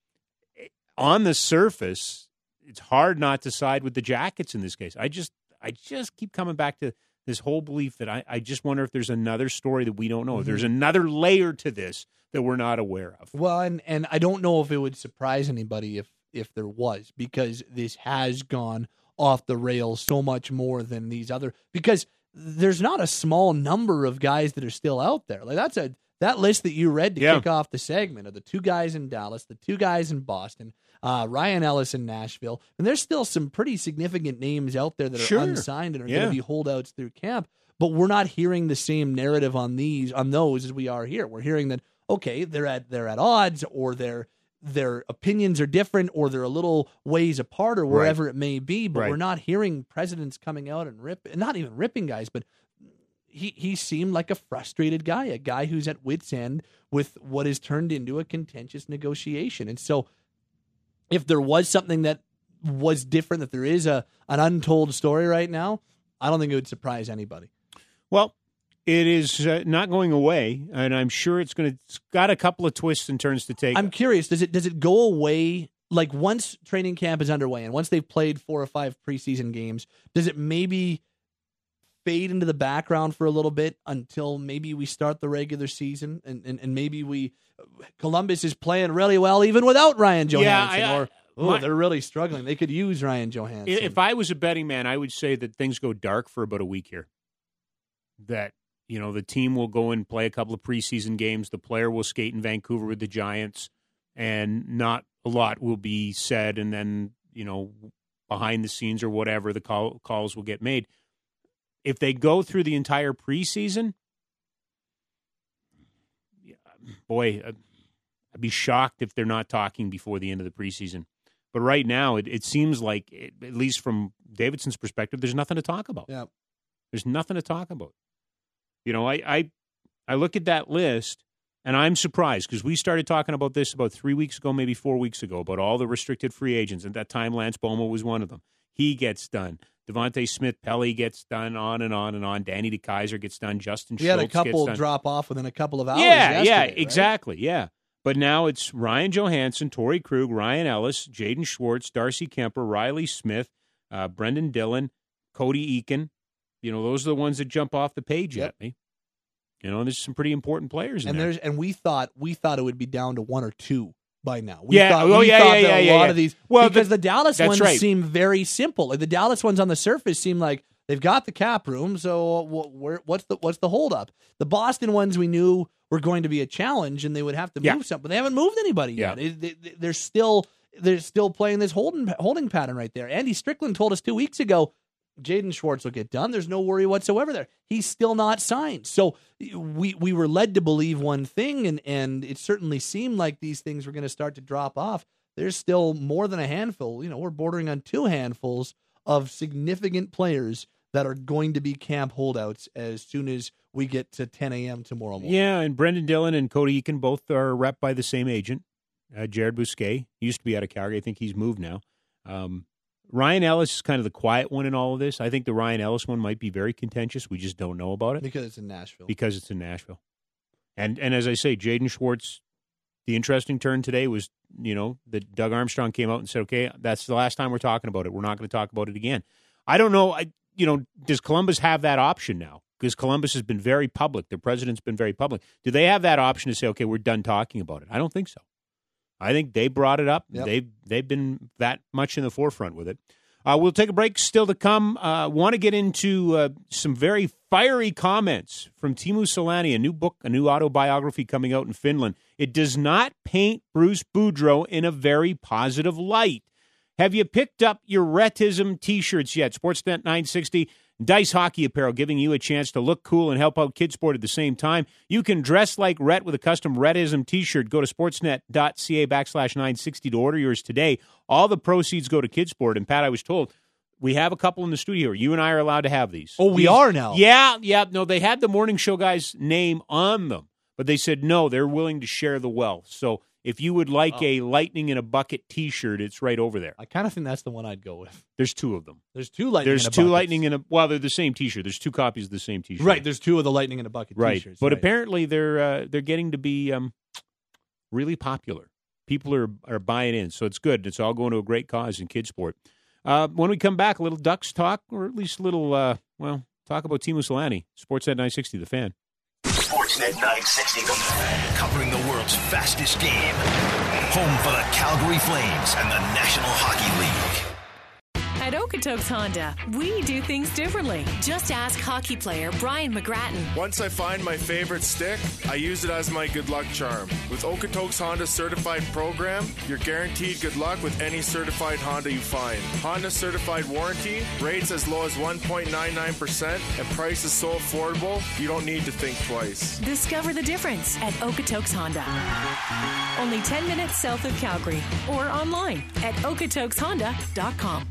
on the surface, it's hard not to side with the Jackets in this case. I just I just keep coming back to this whole belief that I, I just wonder if there's another story that we don't know. Mm-hmm. If there's another layer to this that we're not aware of. Well, and, and I don't know if it would surprise anybody if, if there was, because this has gone off the rails so much more than these other, because there's not a small number of guys that are still out there. Like that's a that list that you read to yeah. kick off the segment of the two guys in Dallas, the two guys in Boston, uh, Ryan Ellis in Nashville, and there's still some pretty significant names out there that are sure. unsigned and are yeah. going to be holdouts through camp. But we're not hearing the same narrative on these on those as we are here. We're hearing that okay, they're at they're at odds, or their their opinions are different, or they're a little ways apart, or wherever right. it may be. But right. we're not hearing presidents coming out and rip, and not even ripping guys, but he he seemed like a frustrated guy, a guy who's at wit's end with what has turned into a contentious negotiation. And so, if there was something that was different, that there is a an untold story right now, I don't think it would surprise anybody. Well, it is uh, not going away, and I'm sure it's going to. It's got a couple of twists and turns to take. I'm curious. Does it does it go away? Like once training camp is underway and once they've played four or five preseason games, does it maybe fade into the background for a little bit until maybe we start the regular season and, and, and maybe we Columbus is playing really well even without Ryan Johansson, yeah, I, I, or oh, they're really struggling. They could use Ryan Johansson. If I was a betting man, I would say that things go dark for about a week here. That, you know, the team will go and play a couple of preseason games. The player will skate in Vancouver with the Giants, and not a lot will be said. And then, you know, behind the scenes or whatever, the call, calls will get made. If they go through the entire preseason, boy, I'd be shocked if they're not talking before the end of the preseason. But right now, it, it seems like, it, at least from Davidson's perspective, there's nothing to talk about. Yeah. There's nothing to talk about. You know, I I, I look at that list, and I'm surprised because we started talking about this about three weeks ago, maybe four weeks ago, about all the restricted free agents. At that time, Lance Boma was one of them. He gets done. Devontae Smith-Pelly gets done, on and on and on. Danny DeKeyser gets done. Justin we Schultz had a couple gets done. drop off within a couple of hours. Yeah, yeah, right? exactly, yeah. But now it's Ryan Johansson, Torrey Krug, Ryan Ellis, Jaden Schwartz, Darcy Kemper, Riley Smith, uh, Brendan Dillon, Cody Eakin. You know, those are the ones that jump off the page yep. at me. You know, there's some pretty important players in and there. There's and we thought we thought it would be down to one or two by now. We yeah, thought, oh we yeah, thought yeah, that yeah, a yeah. lot yeah. of these, well, because the, the Dallas that's ones right. seem very simple. Like the Dallas ones on the surface seem like they've got the cap room. So what, what's the what's the holdup? The Boston ones we knew were going to be a challenge, and they would have to yeah. move something. But they haven't moved anybody yeah. yet. They, they, they're still they're still playing this holding holding pattern right there. Andy Strickland told us two weeks ago, Jaden Schwartz will get done. There's no worry whatsoever there. He's still not signed. So we we were led to believe one thing, and, and it certainly seemed like these things were going to start to drop off. There's still more than a handful. You know, we're bordering on two handfuls of significant players that are going to be camp holdouts as soon as we get to ten a.m. tomorrow morning. Yeah, and Brendan Dillon and Cody Eakin both are rep by the same agent, uh, Jared Bousquet. Used to be out of Calgary. I think he's moved now. Um Ryan Ellis is kind of the quiet one in all of this. I think the Ryan Ellis one might be very contentious. We just don't know about it. Because it's in Nashville. Because it's in Nashville. And and as I say, Jaden Schwartz, the interesting turn today was, you know, that Doug Armstrong came out and said, okay, that's the last time we're talking about it. We're not going to talk about it again. I don't know. I You know, does Columbus have that option now? because Columbus has been very public. Their president's been very public. Do they have that option to say, okay, we're done talking about it? I don't think so. I think they brought it up. Yep. They've, they've been that much in the forefront with it. Uh, we'll take a break. Still to come. Uh, want to get into uh, some very fiery comments from Teemu Selanne, a new book, a new autobiography coming out in Finland. It does not paint Bruce Boudreau in a very positive light. Have you picked up your Retism T-shirts yet? Sportsnet nine sixty, Dice Hockey Apparel, giving you a chance to look cool and help out Kidsport at the same time. You can dress like Rhett with a custom Retism T-shirt. Go to sportsnet.ca backslash 960 to order yours today. All the proceeds go to Kidsport. And, Pat, I was told we have a couple in the studio. You and I are allowed to have these. Oh, we these, are now? Yeah, yeah. No, they had the morning show guy's name on them. But they said, no, they're willing to share the wealth. So if you would like oh. a Lightning in a Bucket T-shirt, it's right over there. I kind of think that's the one I'd go with. There's two of them. There's two Lightning There's in a two buckets. Lightning in a, well, they're the same T-shirt. There's two copies of the same T-shirt. Right, there's two of the Lightning in a Bucket right. T-shirts. But right. apparently they're uh, they're getting to be um, really popular. People are, are buying in, so it's good. It's all going to a great cause in Kidsport. Uh, when we come back, a little Ducks talk, or at least a little, uh, well, talk about Teemu Selanne. Sportsnet nine sixty, The Fan. Sportsnet nine sixty, The Fan, covering the world's fastest game. Home for the Calgary Flames and the National Hockey League. At Okotoks Honda, we do things differently. Just ask hockey player Brian McGrattan. Once I find my favorite stick, I use it as my good luck charm. With Okotoks Honda Certified Program, you're guaranteed good luck with any certified Honda you find. Honda Certified Warranty, rates as low as one point nine nine percent, and price is so affordable, you don't need to think twice. Discover the difference at Okotoks Honda. Only ten minutes south of Calgary, or online at okotoks honda dot com.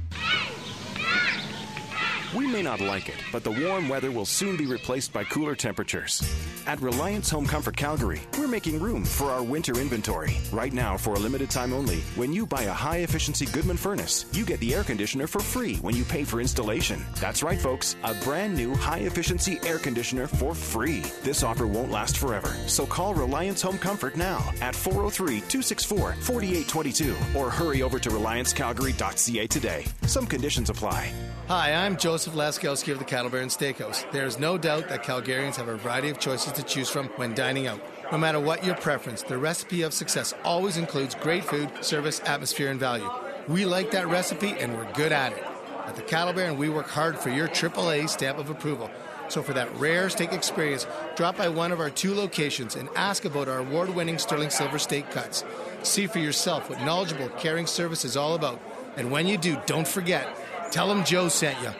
We may not like it, but the warm weather will soon be replaced by cooler temperatures. At Reliance Home Comfort Calgary, we're making room for our winter inventory. Right now, for a limited time only, when you buy a high-efficiency Goodman furnace, you get the air conditioner for free when you pay for installation. That's right, folks, a brand new high-efficiency air conditioner for free. This offer won't last forever, so call Reliance Home Comfort now at four oh three, two six four, four eight two two or hurry over to reliance calgary dot c a today. Some conditions apply. Hi, I'm Joseph Laskowski of the Cattle Baron Steakhouse. There is no doubt that Calgarians have a variety of choices to choose from when dining out. No matter what your preference, the recipe of success always includes great food, service, atmosphere, and value. We like that recipe, and we're good at it. At the Cattle Baron, we work hard for your triple A stamp of approval. So for that rare steak experience, drop by one of our two locations and ask about our award-winning sterling silver steak cuts. See for yourself what knowledgeable, caring service is all about. And when you do, don't forget, tell them Joe sent you.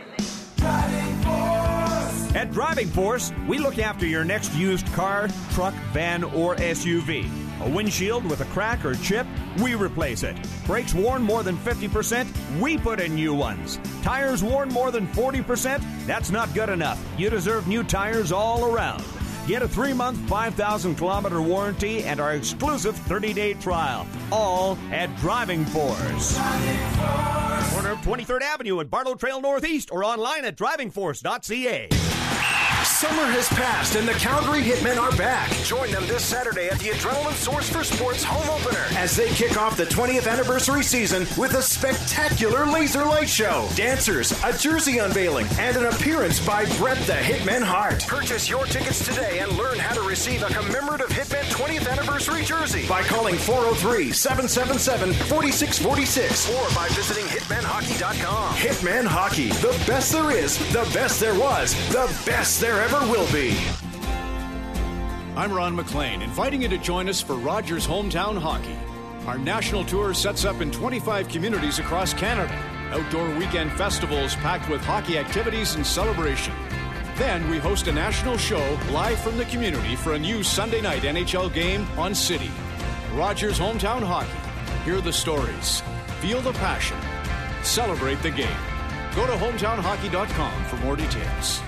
At Driving Force, we look after your next used car, truck, van, or S U V. A windshield with a crack or chip, we replace it. Brakes worn more than fifty percent, we put in new ones. Tires worn more than forty percent, that's not good enough. You deserve new tires all around. Get a three-month, five thousand kilometer warranty and our exclusive thirty-day trial. All at Driving Force. Driving Force. Corner of twenty-third Avenue and Barlow Trail Northeast or online at driving force dot c a. Summer has passed and the Calgary Hitmen are back. Join them this Saturday at the Adrenaline Source for Sports home opener as they kick off the twentieth anniversary season with a spectacular laser light show, dancers, a jersey unveiling, and an appearance by Bret the Hitman Hart. Purchase your tickets today and learn how to receive a commemorative Hitman twentieth anniversary jersey by calling four oh three, seven seven seven, four six four six or by visiting hitman hockey dot com. Hitman Hockey, the best there is, the best there was, the best there ever will be. I'm Ron McLean, inviting you to join us for Rogers Hometown Hockey. Our national tour sets up in twenty-five communities across Canada. Outdoor weekend festivals packed with hockey activities and celebration. Then we host a national show live from the community for a new Sunday night N H L game on City. Rogers Hometown Hockey. Hear the stories. Feel the passion. Celebrate the game. Go to hometown hockey dot com for more details.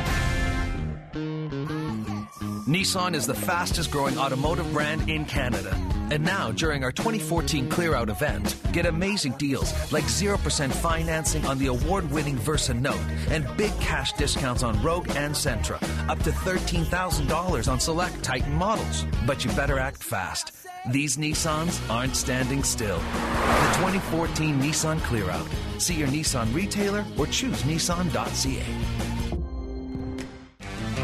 Nissan is the fastest growing automotive brand in Canada. And now, during our twenty fourteen Clear Out event, get amazing deals like zero percent financing on the award-winning Versa Note and big cash discounts on Rogue and Sentra, up to thirteen thousand dollars on select Titan models. But you better act fast. These Nissans aren't standing still. The twenty fourteen Nissan Clear Out. See your Nissan retailer or choose nissan dot c a.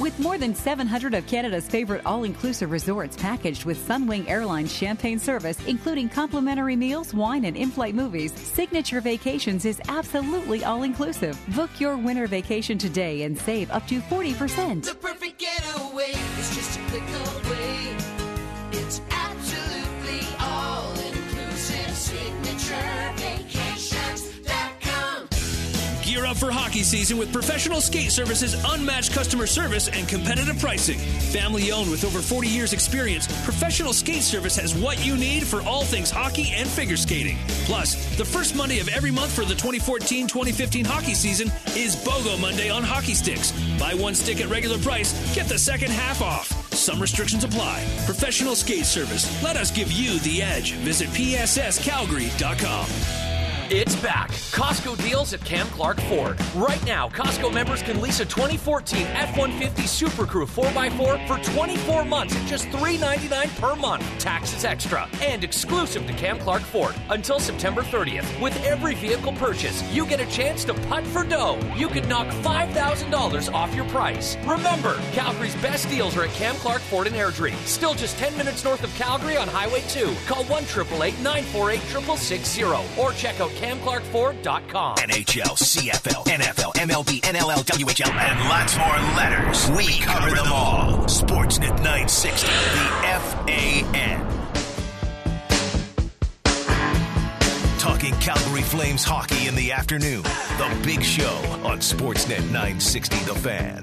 With more than seven hundred of Canada's favorite all-inclusive resorts packaged with Sunwing Airlines champagne service, including complimentary meals, wine, and in-flight movies, Signature Vacations is absolutely all-inclusive. Book your winter vacation today and save up to forty percent. The perfect getaway is just a click away. It's absolutely all-inclusive. Signature Vacations dot com. Gear up for hockey season with Professional Skate Services' unmatched customer service and competitive pricing. Family owned with over forty years experience, Professional Skate Service has what you need for all things hockey and figure skating. Plus, the first Monday of every month for the twenty fourteen twenty fifteen hockey season is BOGO Monday on hockey sticks. Buy one stick at regular price, get the second half off. Some restrictions apply. Professional Skate Service. Let us give you the edge. Visit P S S Calgary dot com. It's back. Costco deals at Cam Clark Ford. Right now, Costco members can lease a twenty fourteen F one fifty Super Crew four by four for twenty-four months at just three ninety-nine per month. Taxes extra and exclusive to Cam Clark Ford until September thirtieth. With every vehicle purchase, you get a chance to putt for dough. You could knock five thousand dollars off your price. Remember, Calgary's best deals are at Cam Clark Ford in Airdrie. Still just ten minutes north of Calgary on Highway two. Call one eight eight eight, nine four eight, six six six zero or check out cam clark ford dot com. N H L, C F L, N F L, M L B, N L L, W H L, and lots more letters. We cover them all. Sportsnet nine sixty, the F A N. Talking Calgary Flames hockey in the afternoon. The Big Show on Sportsnet nine sixty, The Fan.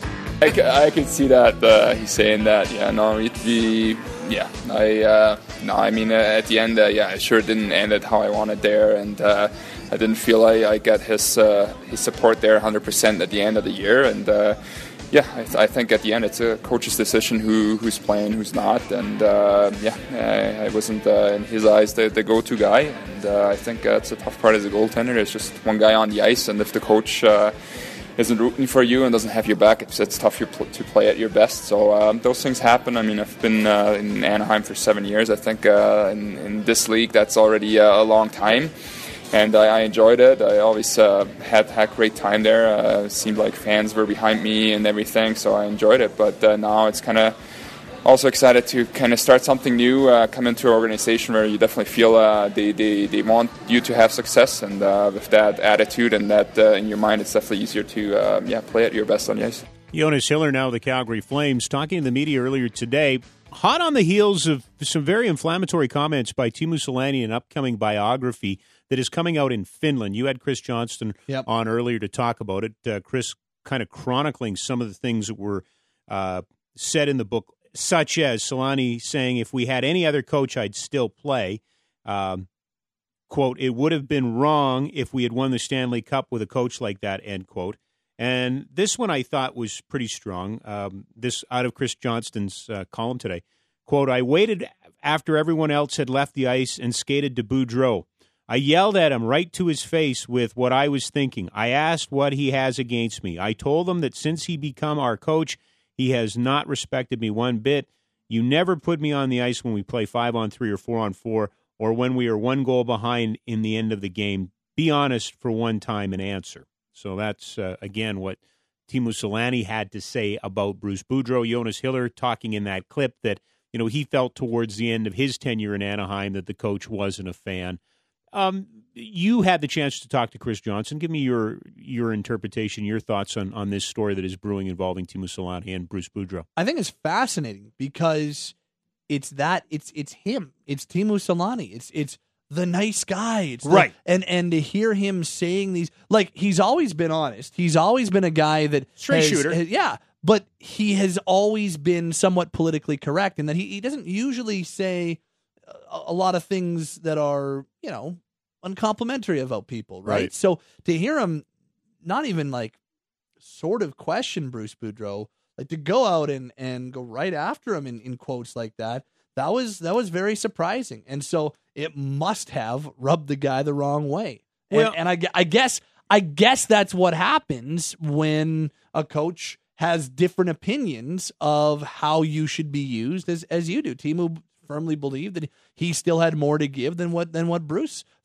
I, c- I could see that uh, he's saying that. Yeah, no, it, the yeah, I uh, no, I mean uh, at the end, uh, yeah, it sure didn't end it how I wanted there, and uh, I didn't feel I, I got his uh, his support there one hundred percent at the end of the year, and uh, yeah, I, th- I think at the end it's a coach's decision who who's playing, who's not, and uh, yeah, I, I wasn't uh, in his eyes the, the go-to guy, and uh, I think that's uh, a tough part as a goaltender. There's just one guy on the ice, and if the coach Uh, isn't rooting for you and doesn't have your back, it's, it's tough to play at your best. So um, those things happen. I mean, I've been uh, in Anaheim for seven years. I think uh, in, in this league, that's already uh, a long time. And I, I enjoyed it. I always uh, had had great time there. Uh, it seemed like fans were behind me and everything, so I enjoyed it. But uh, now it's kind of also excited to kind of start something new, uh, come into an organization where you definitely feel uh, they, they, they want you to have success, and uh, with that attitude and that uh, in your mind, it's definitely easier to uh, yeah play at your best on the ice. Jonas Hiller, now the Calgary Flames, talking to the media earlier today, hot on the heels of some very inflammatory comments by Teemu Selanne, an upcoming biography that is coming out in Finland. You had Chris Johnston yep. on earlier to talk about it. Uh, Chris kind of chronicling some of the things that were uh, said in the book, such as Selanne saying, if we had any other coach, I'd still play. Um, quote, it would have been wrong if we had won the Stanley Cup with a coach like that, end quote. And this one I thought was pretty strong. Um, this out of Chris Johnston's uh, column today. Quote, I waited after everyone else had left the ice and skated to Boudreau. I yelled at him right to his face with what I was thinking. I asked what he has against me. I told him that since he become our coach, he has not respected me one bit. You never put me on the ice when we play five on three or four on four, or when we are one goal behind in the end of the game. Be honest for one time and answer. So that's, uh, again, what Teemu Selanne had to say about Bruce Boudreau. Jonas Hiller talking in that clip that, you know, he felt towards the end of his tenure in Anaheim that the coach wasn't a fan. Um, you had the chance to talk to Chris Johnson. Give me your your interpretation, your thoughts on, on this story that is brewing involving Teemu Selanne and Bruce Boudreau. I think it's fascinating because it's that it's it's him. It's Teemu Selanne. It's it's the nice guy. It's the, right. And and to hear him saying these, like, he's always been honest. He's always been a guy that straight has, shooter. Has, yeah. But he has always been somewhat politically correct in that he, he doesn't usually say a, a lot of things that are, you know, uncomplimentary about people, right? Right. So to hear him not even like sort of question Bruce Boudreau, like to go out and, and go right after him in, in quotes like that, that was that was very surprising. And so it must have rubbed the guy the wrong way. And, well, and I, I guess I guess that's what happens when a coach has different opinions of how you should be used as as you do. Teemu firmly believed that he still had more to give than what than what Bruce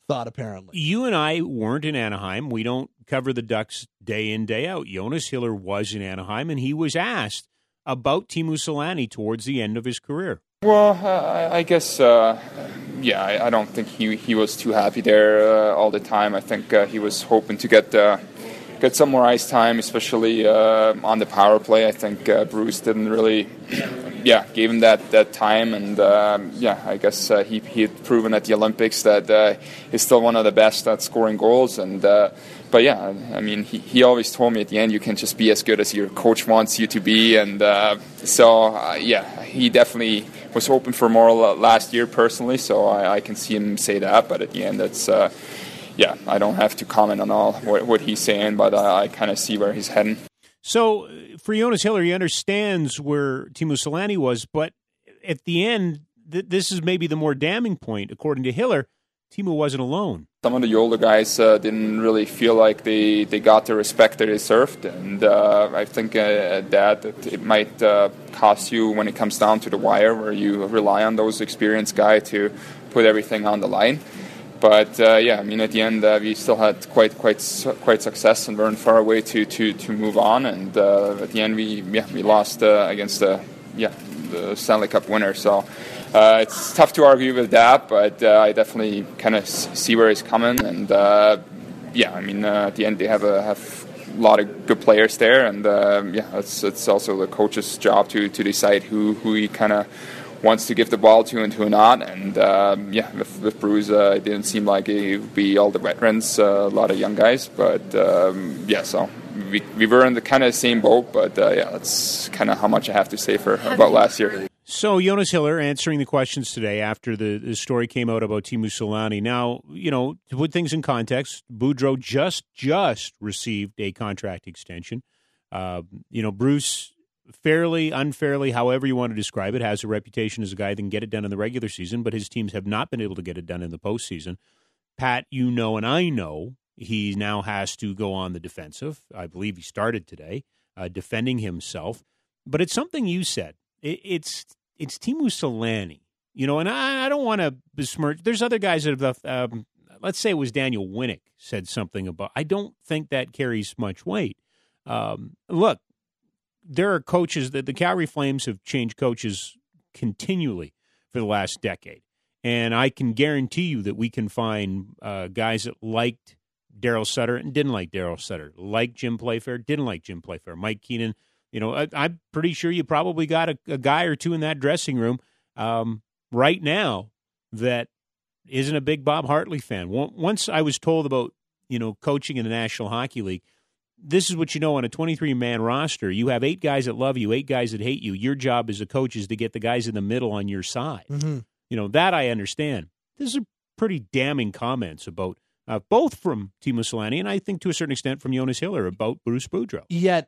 thought, apparently. You and I weren't in Anaheim. We don't cover the Ducks day in, day out. Jonas Hiller was in Anaheim, and he was asked about Teemu Selanne towards the end of his career. Well, uh, I guess, uh, yeah, I, I don't think he he was too happy there uh, all the time. I think uh, he was hoping to get uh, get some more ice time, especially uh, on the power play. I think uh, Bruce didn't really, yeah, gave him that, that time. And, um, yeah, I guess uh, he, he had proven at the Olympics that uh, he's still one of the best at scoring goals. And uh, But, yeah, I mean, he, he always told me at the end, you can just be as good as your coach wants you to be. And uh, so, uh, yeah, he definitely was hoping for more last year personally, so I, I can see him say that. But at the end, it's, uh, yeah, I don't have to comment on all what, what he's saying, but I, I kind of see where he's heading. So for Jonas Hiller, he understands where Teemu Selanne was, but at the end, th- this is maybe the more damning point. According to Hiller, Teemu wasn't alone. Some of the older guys uh, didn't really feel like they, they got the respect they deserved, and uh, I think uh, at that, that it might uh, cost you when it comes down to the wire, where you rely on those experienced guys to put everything on the line. But uh, yeah, I mean, at the end, uh, we still had quite quite quite success, and weren't far away to, to, to move on. And uh, at the end, we yeah we lost uh, against the yeah the Stanley Cup winner. So. Uh, it's tough to argue with that, but uh, I definitely kind of s- see where he's coming, and uh, yeah, I mean, uh, at the end they have a have a lot of good players there, and uh, yeah, it's it's also the coach's job to, to decide who, who he kind of wants to give the ball to and who not, and um, yeah, with, with Bruce, uh, it didn't seem like it would be all the veterans, uh, a lot of young guys, but um, yeah, so we we were in the kind of same boat, but uh, yeah, that's kind of how much I have to say for about last year. So Jonas Hiller answering the questions today after the, the story came out about Teemu Selanne. Now, you know, to put things in context, Boudreau just just received a contract extension. Uh, you know, Bruce, fairly, unfairly, however you want to describe it, has a reputation as a guy that can get it done in the regular season, but his teams have not been able to get it done in the postseason. Pat, you know, and I know he now has to go on the defensive. I believe he started today, uh, defending himself. But it's something you said. It's it's Teemu Selanne, you know, and I, I don't want to besmirch. There's other guys that have, um, let's say it was Daniel Winnick said something about. I don't think that carries much weight. Um, look, there are coaches that the Calgary Flames have changed coaches continually for the last decade, and I can guarantee you that we can find uh, guys that liked Daryl Sutter and didn't like Daryl Sutter, liked Jim Playfair, didn't like Jim Playfair, Mike Keenan. You know, I, I'm pretty sure you probably got a, a guy or two in that dressing room um, right now that isn't a big Bob Hartley fan. Once I was told about, you know, coaching in the National Hockey League, this is what you know on a twenty-three man roster. You have eight guys that love you, eight guys that hate you. Your job as a coach is to get the guys in the middle on your side. Mm-hmm. You know, that I understand. These are pretty damning comments about uh, both from Teemu Selanne and I think to a certain extent from Jonas Hiller about Bruce Boudreau. Yet,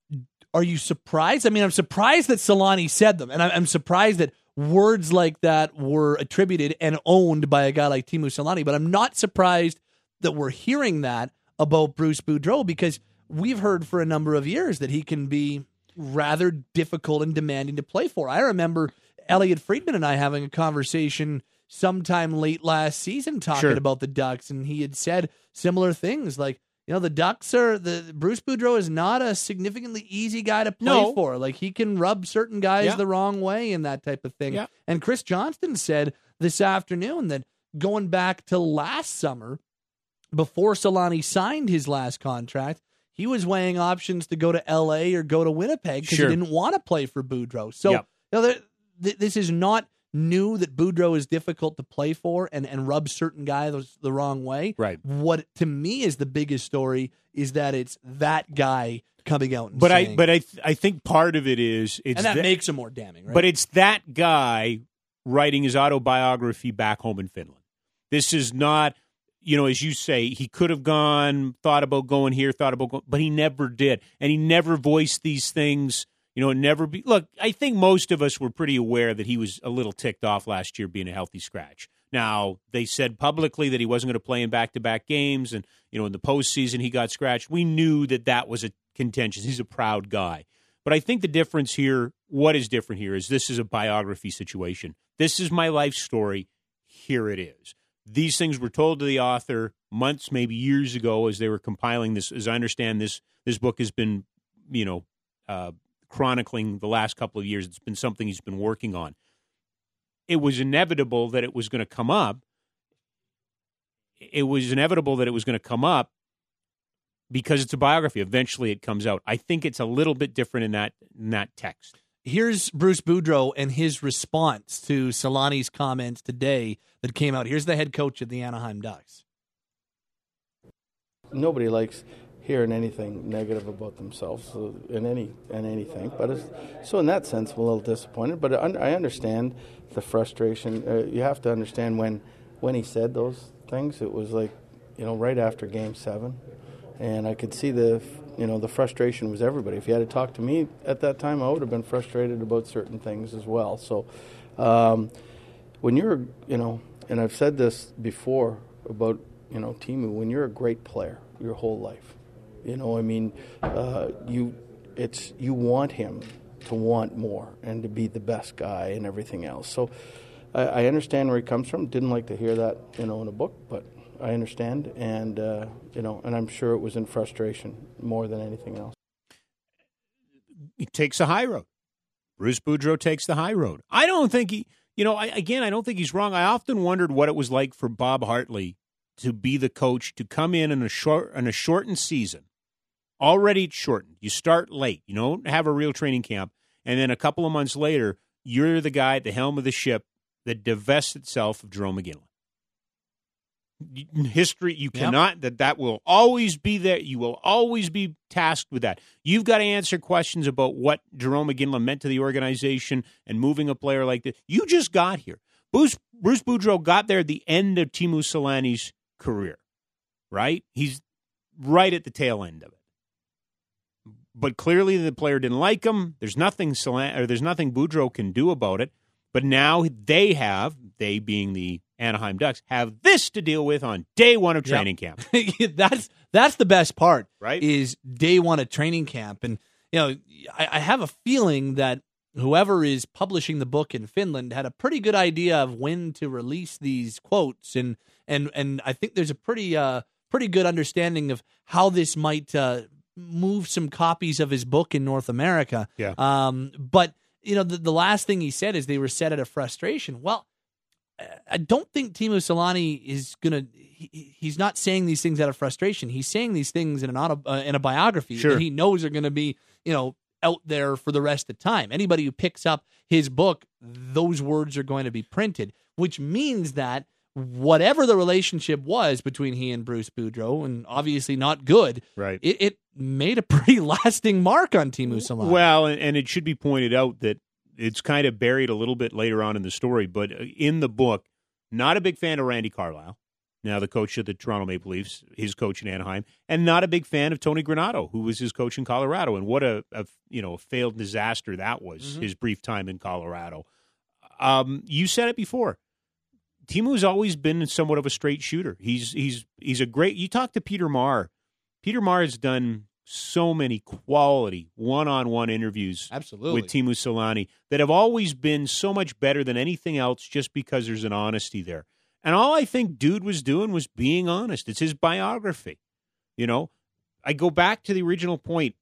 are you surprised? I mean, I'm surprised that Selanne said them, and I'm surprised that words like that were attributed and owned by a guy like Teemu Selanne, but I'm not surprised that we're hearing that about Bruce Boudreau, because we've heard for a number of years that he can be rather difficult and demanding to play for. I remember Elliot Friedman and I having a conversation sometime late last season talking Sure. about the Ducks, and he had said similar things like, you know, the Ducks are the Bruce Boudreau is not a significantly easy guy to play No. for. Like, he can rub certain guys Yeah. the wrong way and that type of thing. Yeah. And Chris Johnston said this afternoon that going back to last summer, before Selanne signed his last contract, he was weighing options to go to L A or go to Winnipeg because Sure. he didn't want to play for Boudreau. So, Yep. you know, there, th- this is not new that Boudreau is difficult to play for and, and rub certain guys the wrong way. Right. What to me is the biggest story is that it's that guy coming out and But saying, I, but I, th- I think part of it is, it's and that that- makes him more damning, right? But it's that guy writing his autobiography back home in Finland. This is not, you know, as you say, he could have gone, thought about going here, thought about going, but he never did. And he never voiced these things, you know, never be. Look, I think most of us were pretty aware that he was a little ticked off last year being a healthy scratch. Now, they said publicly that he wasn't going to play in back-to-back games, and, you know, in the postseason he got scratched. We knew that that was a contention. He's a proud guy. But I think the difference here, what is different here, is this is a biography situation. This is my life story. Here it is. these things were told to the author months, maybe years ago, as they were compiling this. As I understand, this this book has been, you know, uh, chronicling the last couple of years. It's been something he's been working on. It was inevitable that it was going to come up. It was inevitable that it was going to come up because it's a biography. Eventually, it comes out. I think it's a little bit different in that in that text. Here's Bruce Boudreau and his response to Solani's comments today that came out. Here's the head coach of the Anaheim Ducks. Nobody likes hearing anything negative about themselves in any in anything. But it's, so in that sense, I'm a little disappointed. But I understand the frustration. Uh, you have to understand when when he said those things. It was like, you know, right after Game Seven, and I could see the. You know, the frustration was everybody. If you had to talk to me at that time, I would have been frustrated about certain things as well. So um, when you're, you know, and I've said this before about, you know, Teemu, when you're a great player your whole life, you know, I mean, uh, you, it's, you want him to want more and to be the best guy and everything else. So I, I understand where he comes from. Didn't like to hear that, you know, in a book, but I understand, and uh, you know, and I'm sure it was in frustration more than anything else. He takes the high road. Bruce Boudreau takes the high road. I don't think he, you know, I, again, I don't think he's wrong. I often wondered what it was like for Bob Hartley to be the coach, to come in in a short, in a shortened season. Already it's shortened. You start late. You don't have a real training camp, and then a couple of months later, you're the guy at the helm of the ship that divests itself of Jarome Iginla. History, you cannot, yep. that that will always be there. You will always be tasked with that. You've got to answer questions about what Jarome Iginla meant to the organization and moving a player like this. You just got here. Bruce, Bruce Boudreau got there at the end of Teemu Selanne's career, right? He's right at the tail end of it. But clearly the player didn't like him. There's nothing Solan, or there's nothing Boudreau can do about it. But now they have, they being the Anaheim Ducks, have this to deal with on day one of training yep. camp. that's that's the best part, right? Is day one of training camp. And, you know, I, I have a feeling that whoever is publishing the book in Finland had a pretty good idea of when to release these quotes. And and, and I think there's a pretty uh, pretty good understanding of how this might uh, move some copies of his book in North America. Yeah. Um, but, you know, the, the last thing he said is they were set out of frustration. Well, I don't think Teemu Selanne is going to he, – he's not saying these things out of frustration. He's saying these things in an auto, uh, in a biography sure. that he knows are going to be, you know, out there for the rest of the time. Anybody who picks up his book, those words are going to be printed, which means that whatever the relationship was between he and Bruce Boudreau, and obviously not good, right? It, it made a pretty lasting mark on Teemu Selanne. Well, and, and it should be pointed out that it's kind of buried a little bit later on in the story, but in the book, not a big fan of Randy Carlyle, now the coach of the Toronto Maple Leafs, his coach in Anaheim, and not a big fan of Tony Granato, who was his coach in Colorado, and what a, a you know a failed disaster that was, mm-hmm. his brief time in Colorado. Um, you said it before. Teemu's always been somewhat of a straight shooter. He's he's he's a great. You talk to Peter Marr. Peter Marr has done so many quality one-on-one interviews Absolutely. with Teemu Selanne that have always been so much better than anything else just because there's an honesty there. And all I think dude was doing was being honest. It's his biography. You know, I go back to the original point.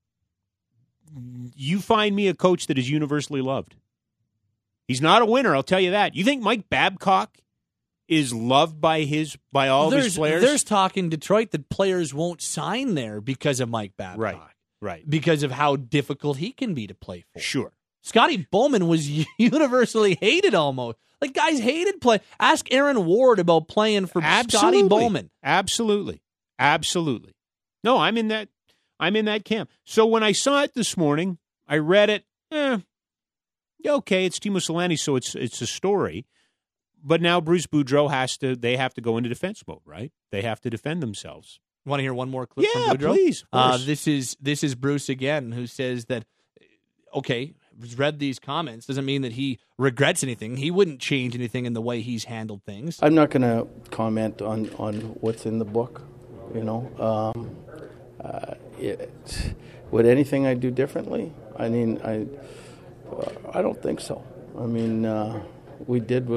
You find me a coach that is universally loved. He's not a winner, I'll tell you that. You think Mike Babcock is loved by his by all there's, of his players? There's talk in Detroit that players won't sign there because of Mike Babcock. Right, right. Because of how difficult he can be to play for. Sure. Scotty Bowman was universally hated almost. Like, guys hated play. Ask Aaron Ward about playing for Absolutely. Scotty Bowman. Absolutely. Absolutely. No, I'm in that I'm in that camp. So when I saw it this morning, I read it, eh, okay, it's Teemu Selanne, so it's it's a story. But now Bruce Boudreau has to, they have to go into defense mode, right? They have to defend themselves. Want to hear one more clip yeah, from Boudreau? please. Uh, this is this is Bruce again, who says that, okay, read these comments, doesn't mean that he regrets anything. He wouldn't change anything in the way he's handled things. I'm not going to comment on, on what's in the book, you know. Um, uh, it, would anything I do differently? I mean, I, uh, I don't think so. I mean, uh, we did what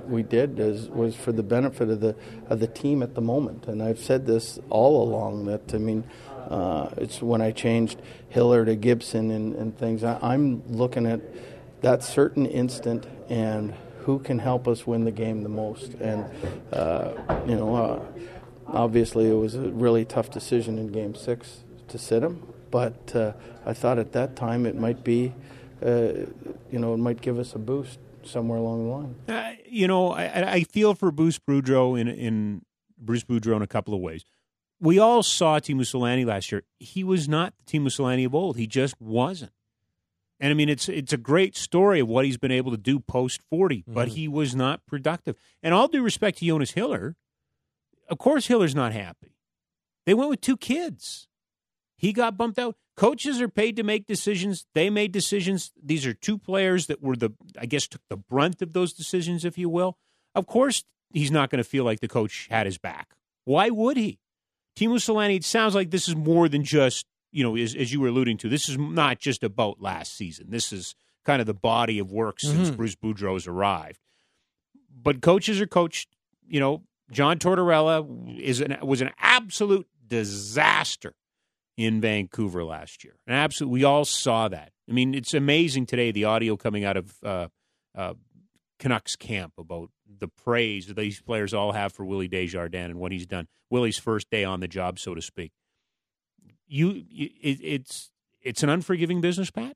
we did is, was for the benefit of the of the team at the moment. And I've said this all along that, I mean, uh, it's when I changed Hiller to Gibson and, and things, I, I'm looking at that certain instant and who can help us win the game the most. And, uh, you know, uh, obviously it was a really tough decision in Game six to sit him, but uh, I thought at that time it might be, uh, you know, it might give us a boost somewhere along the line. Uh, you know, I, I feel for Bruce Boudreau in, in Bruce Boudreau in a couple of ways. We all saw Teemu Selanne last year. He was not the Teemu Selanne of old. He just wasn't. And, I mean, it's it's a great story of what he's been able to do post forty, mm-hmm. but he was not productive. And all due respect to Jonas Hiller, of course Hiller's not happy. They went with two kids. He got bumped out. Coaches are paid to make decisions. They made decisions. These are two players that were the, I guess, took the brunt of those decisions, if you will. Of course he's not going to feel like the coach had his back. Why would he? Teemu Selanne, it sounds like this is more than just, you know, as, as you were alluding to, this is not just about last season. This is kind of the body of work since mm-hmm. Bruce Boudreau's arrived. But coaches are coached. You know, John Tortorella is an, was an absolute disaster in Vancouver last year. And absolutely, we all saw that. I mean, it's amazing today, the audio coming out of uh, uh, Canucks camp about the praise that these players all have for Willie Desjardins and what he's done. Willie's first day on the job, so to speak. You, it, it's it's an unforgiving business, Pat.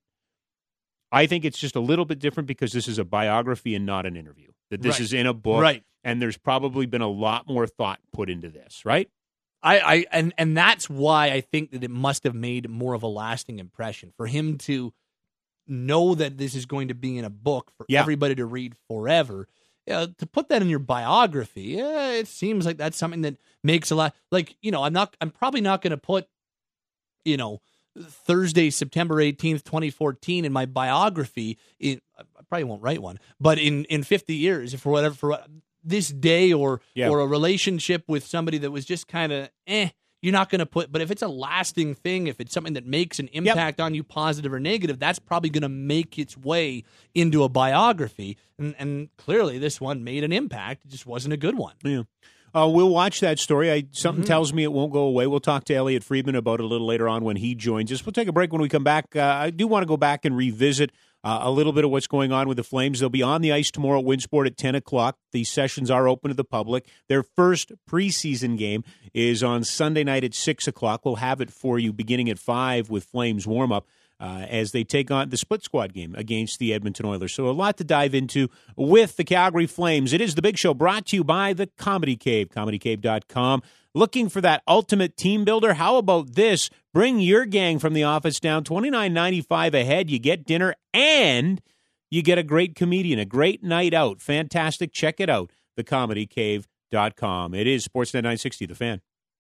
I think it's just a little bit different because this is a biography and not an interview. That this right. is in a book, right. and there's probably been a lot more thought put into this, right? I, I and and that's why I think that it must have made more of a lasting impression for him to know that this is going to be in a book for yeah. everybody to read forever. Uh, to put that in your biography, yeah, it seems like that's something that makes a lot. Like, you know, I'm not. I'm probably not going to put, you know, Thursday, September eighteenth, twenty fourteen in my biography. In, I probably won't write one, but in, in fifty years, for whatever, for this day or yeah. or a relationship with somebody that was just kind of eh, you're not going to put. But if it's a lasting thing, if it's something that makes an impact yep. on you, positive or negative, that's probably going to make its way into a biography. And, and clearly, this one made an impact. It just wasn't a good one. Yeah. Uh, we'll watch that story. I, something Mm-hmm. tells me it won't go away. We'll talk to Elliot Friedman about it a little later on when he joins us. We'll take a break. When we come back, uh, I do want to go back and revisit uh, a little bit of what's going on with the Flames. They'll be on the ice tomorrow at Winsport at ten o'clock. The sessions are open to the public. Their first preseason game is on Sunday night at six o'clock. We'll have it for you beginning at five with Flames warm-up. Uh, as they take on the split squad game against the Edmonton Oilers. So a lot to dive into with the Calgary Flames. It is the Big Show brought to you by the Comedy Cave, comedy cave dot com. Looking for that ultimate team builder? How about this? Bring your gang from the office down, twenty-nine ninety-five a head. You get dinner and you get a great comedian, a great night out. Fantastic. Check it out, the comedy cave dot com. It is Sportsnet nine sixty, The Fan.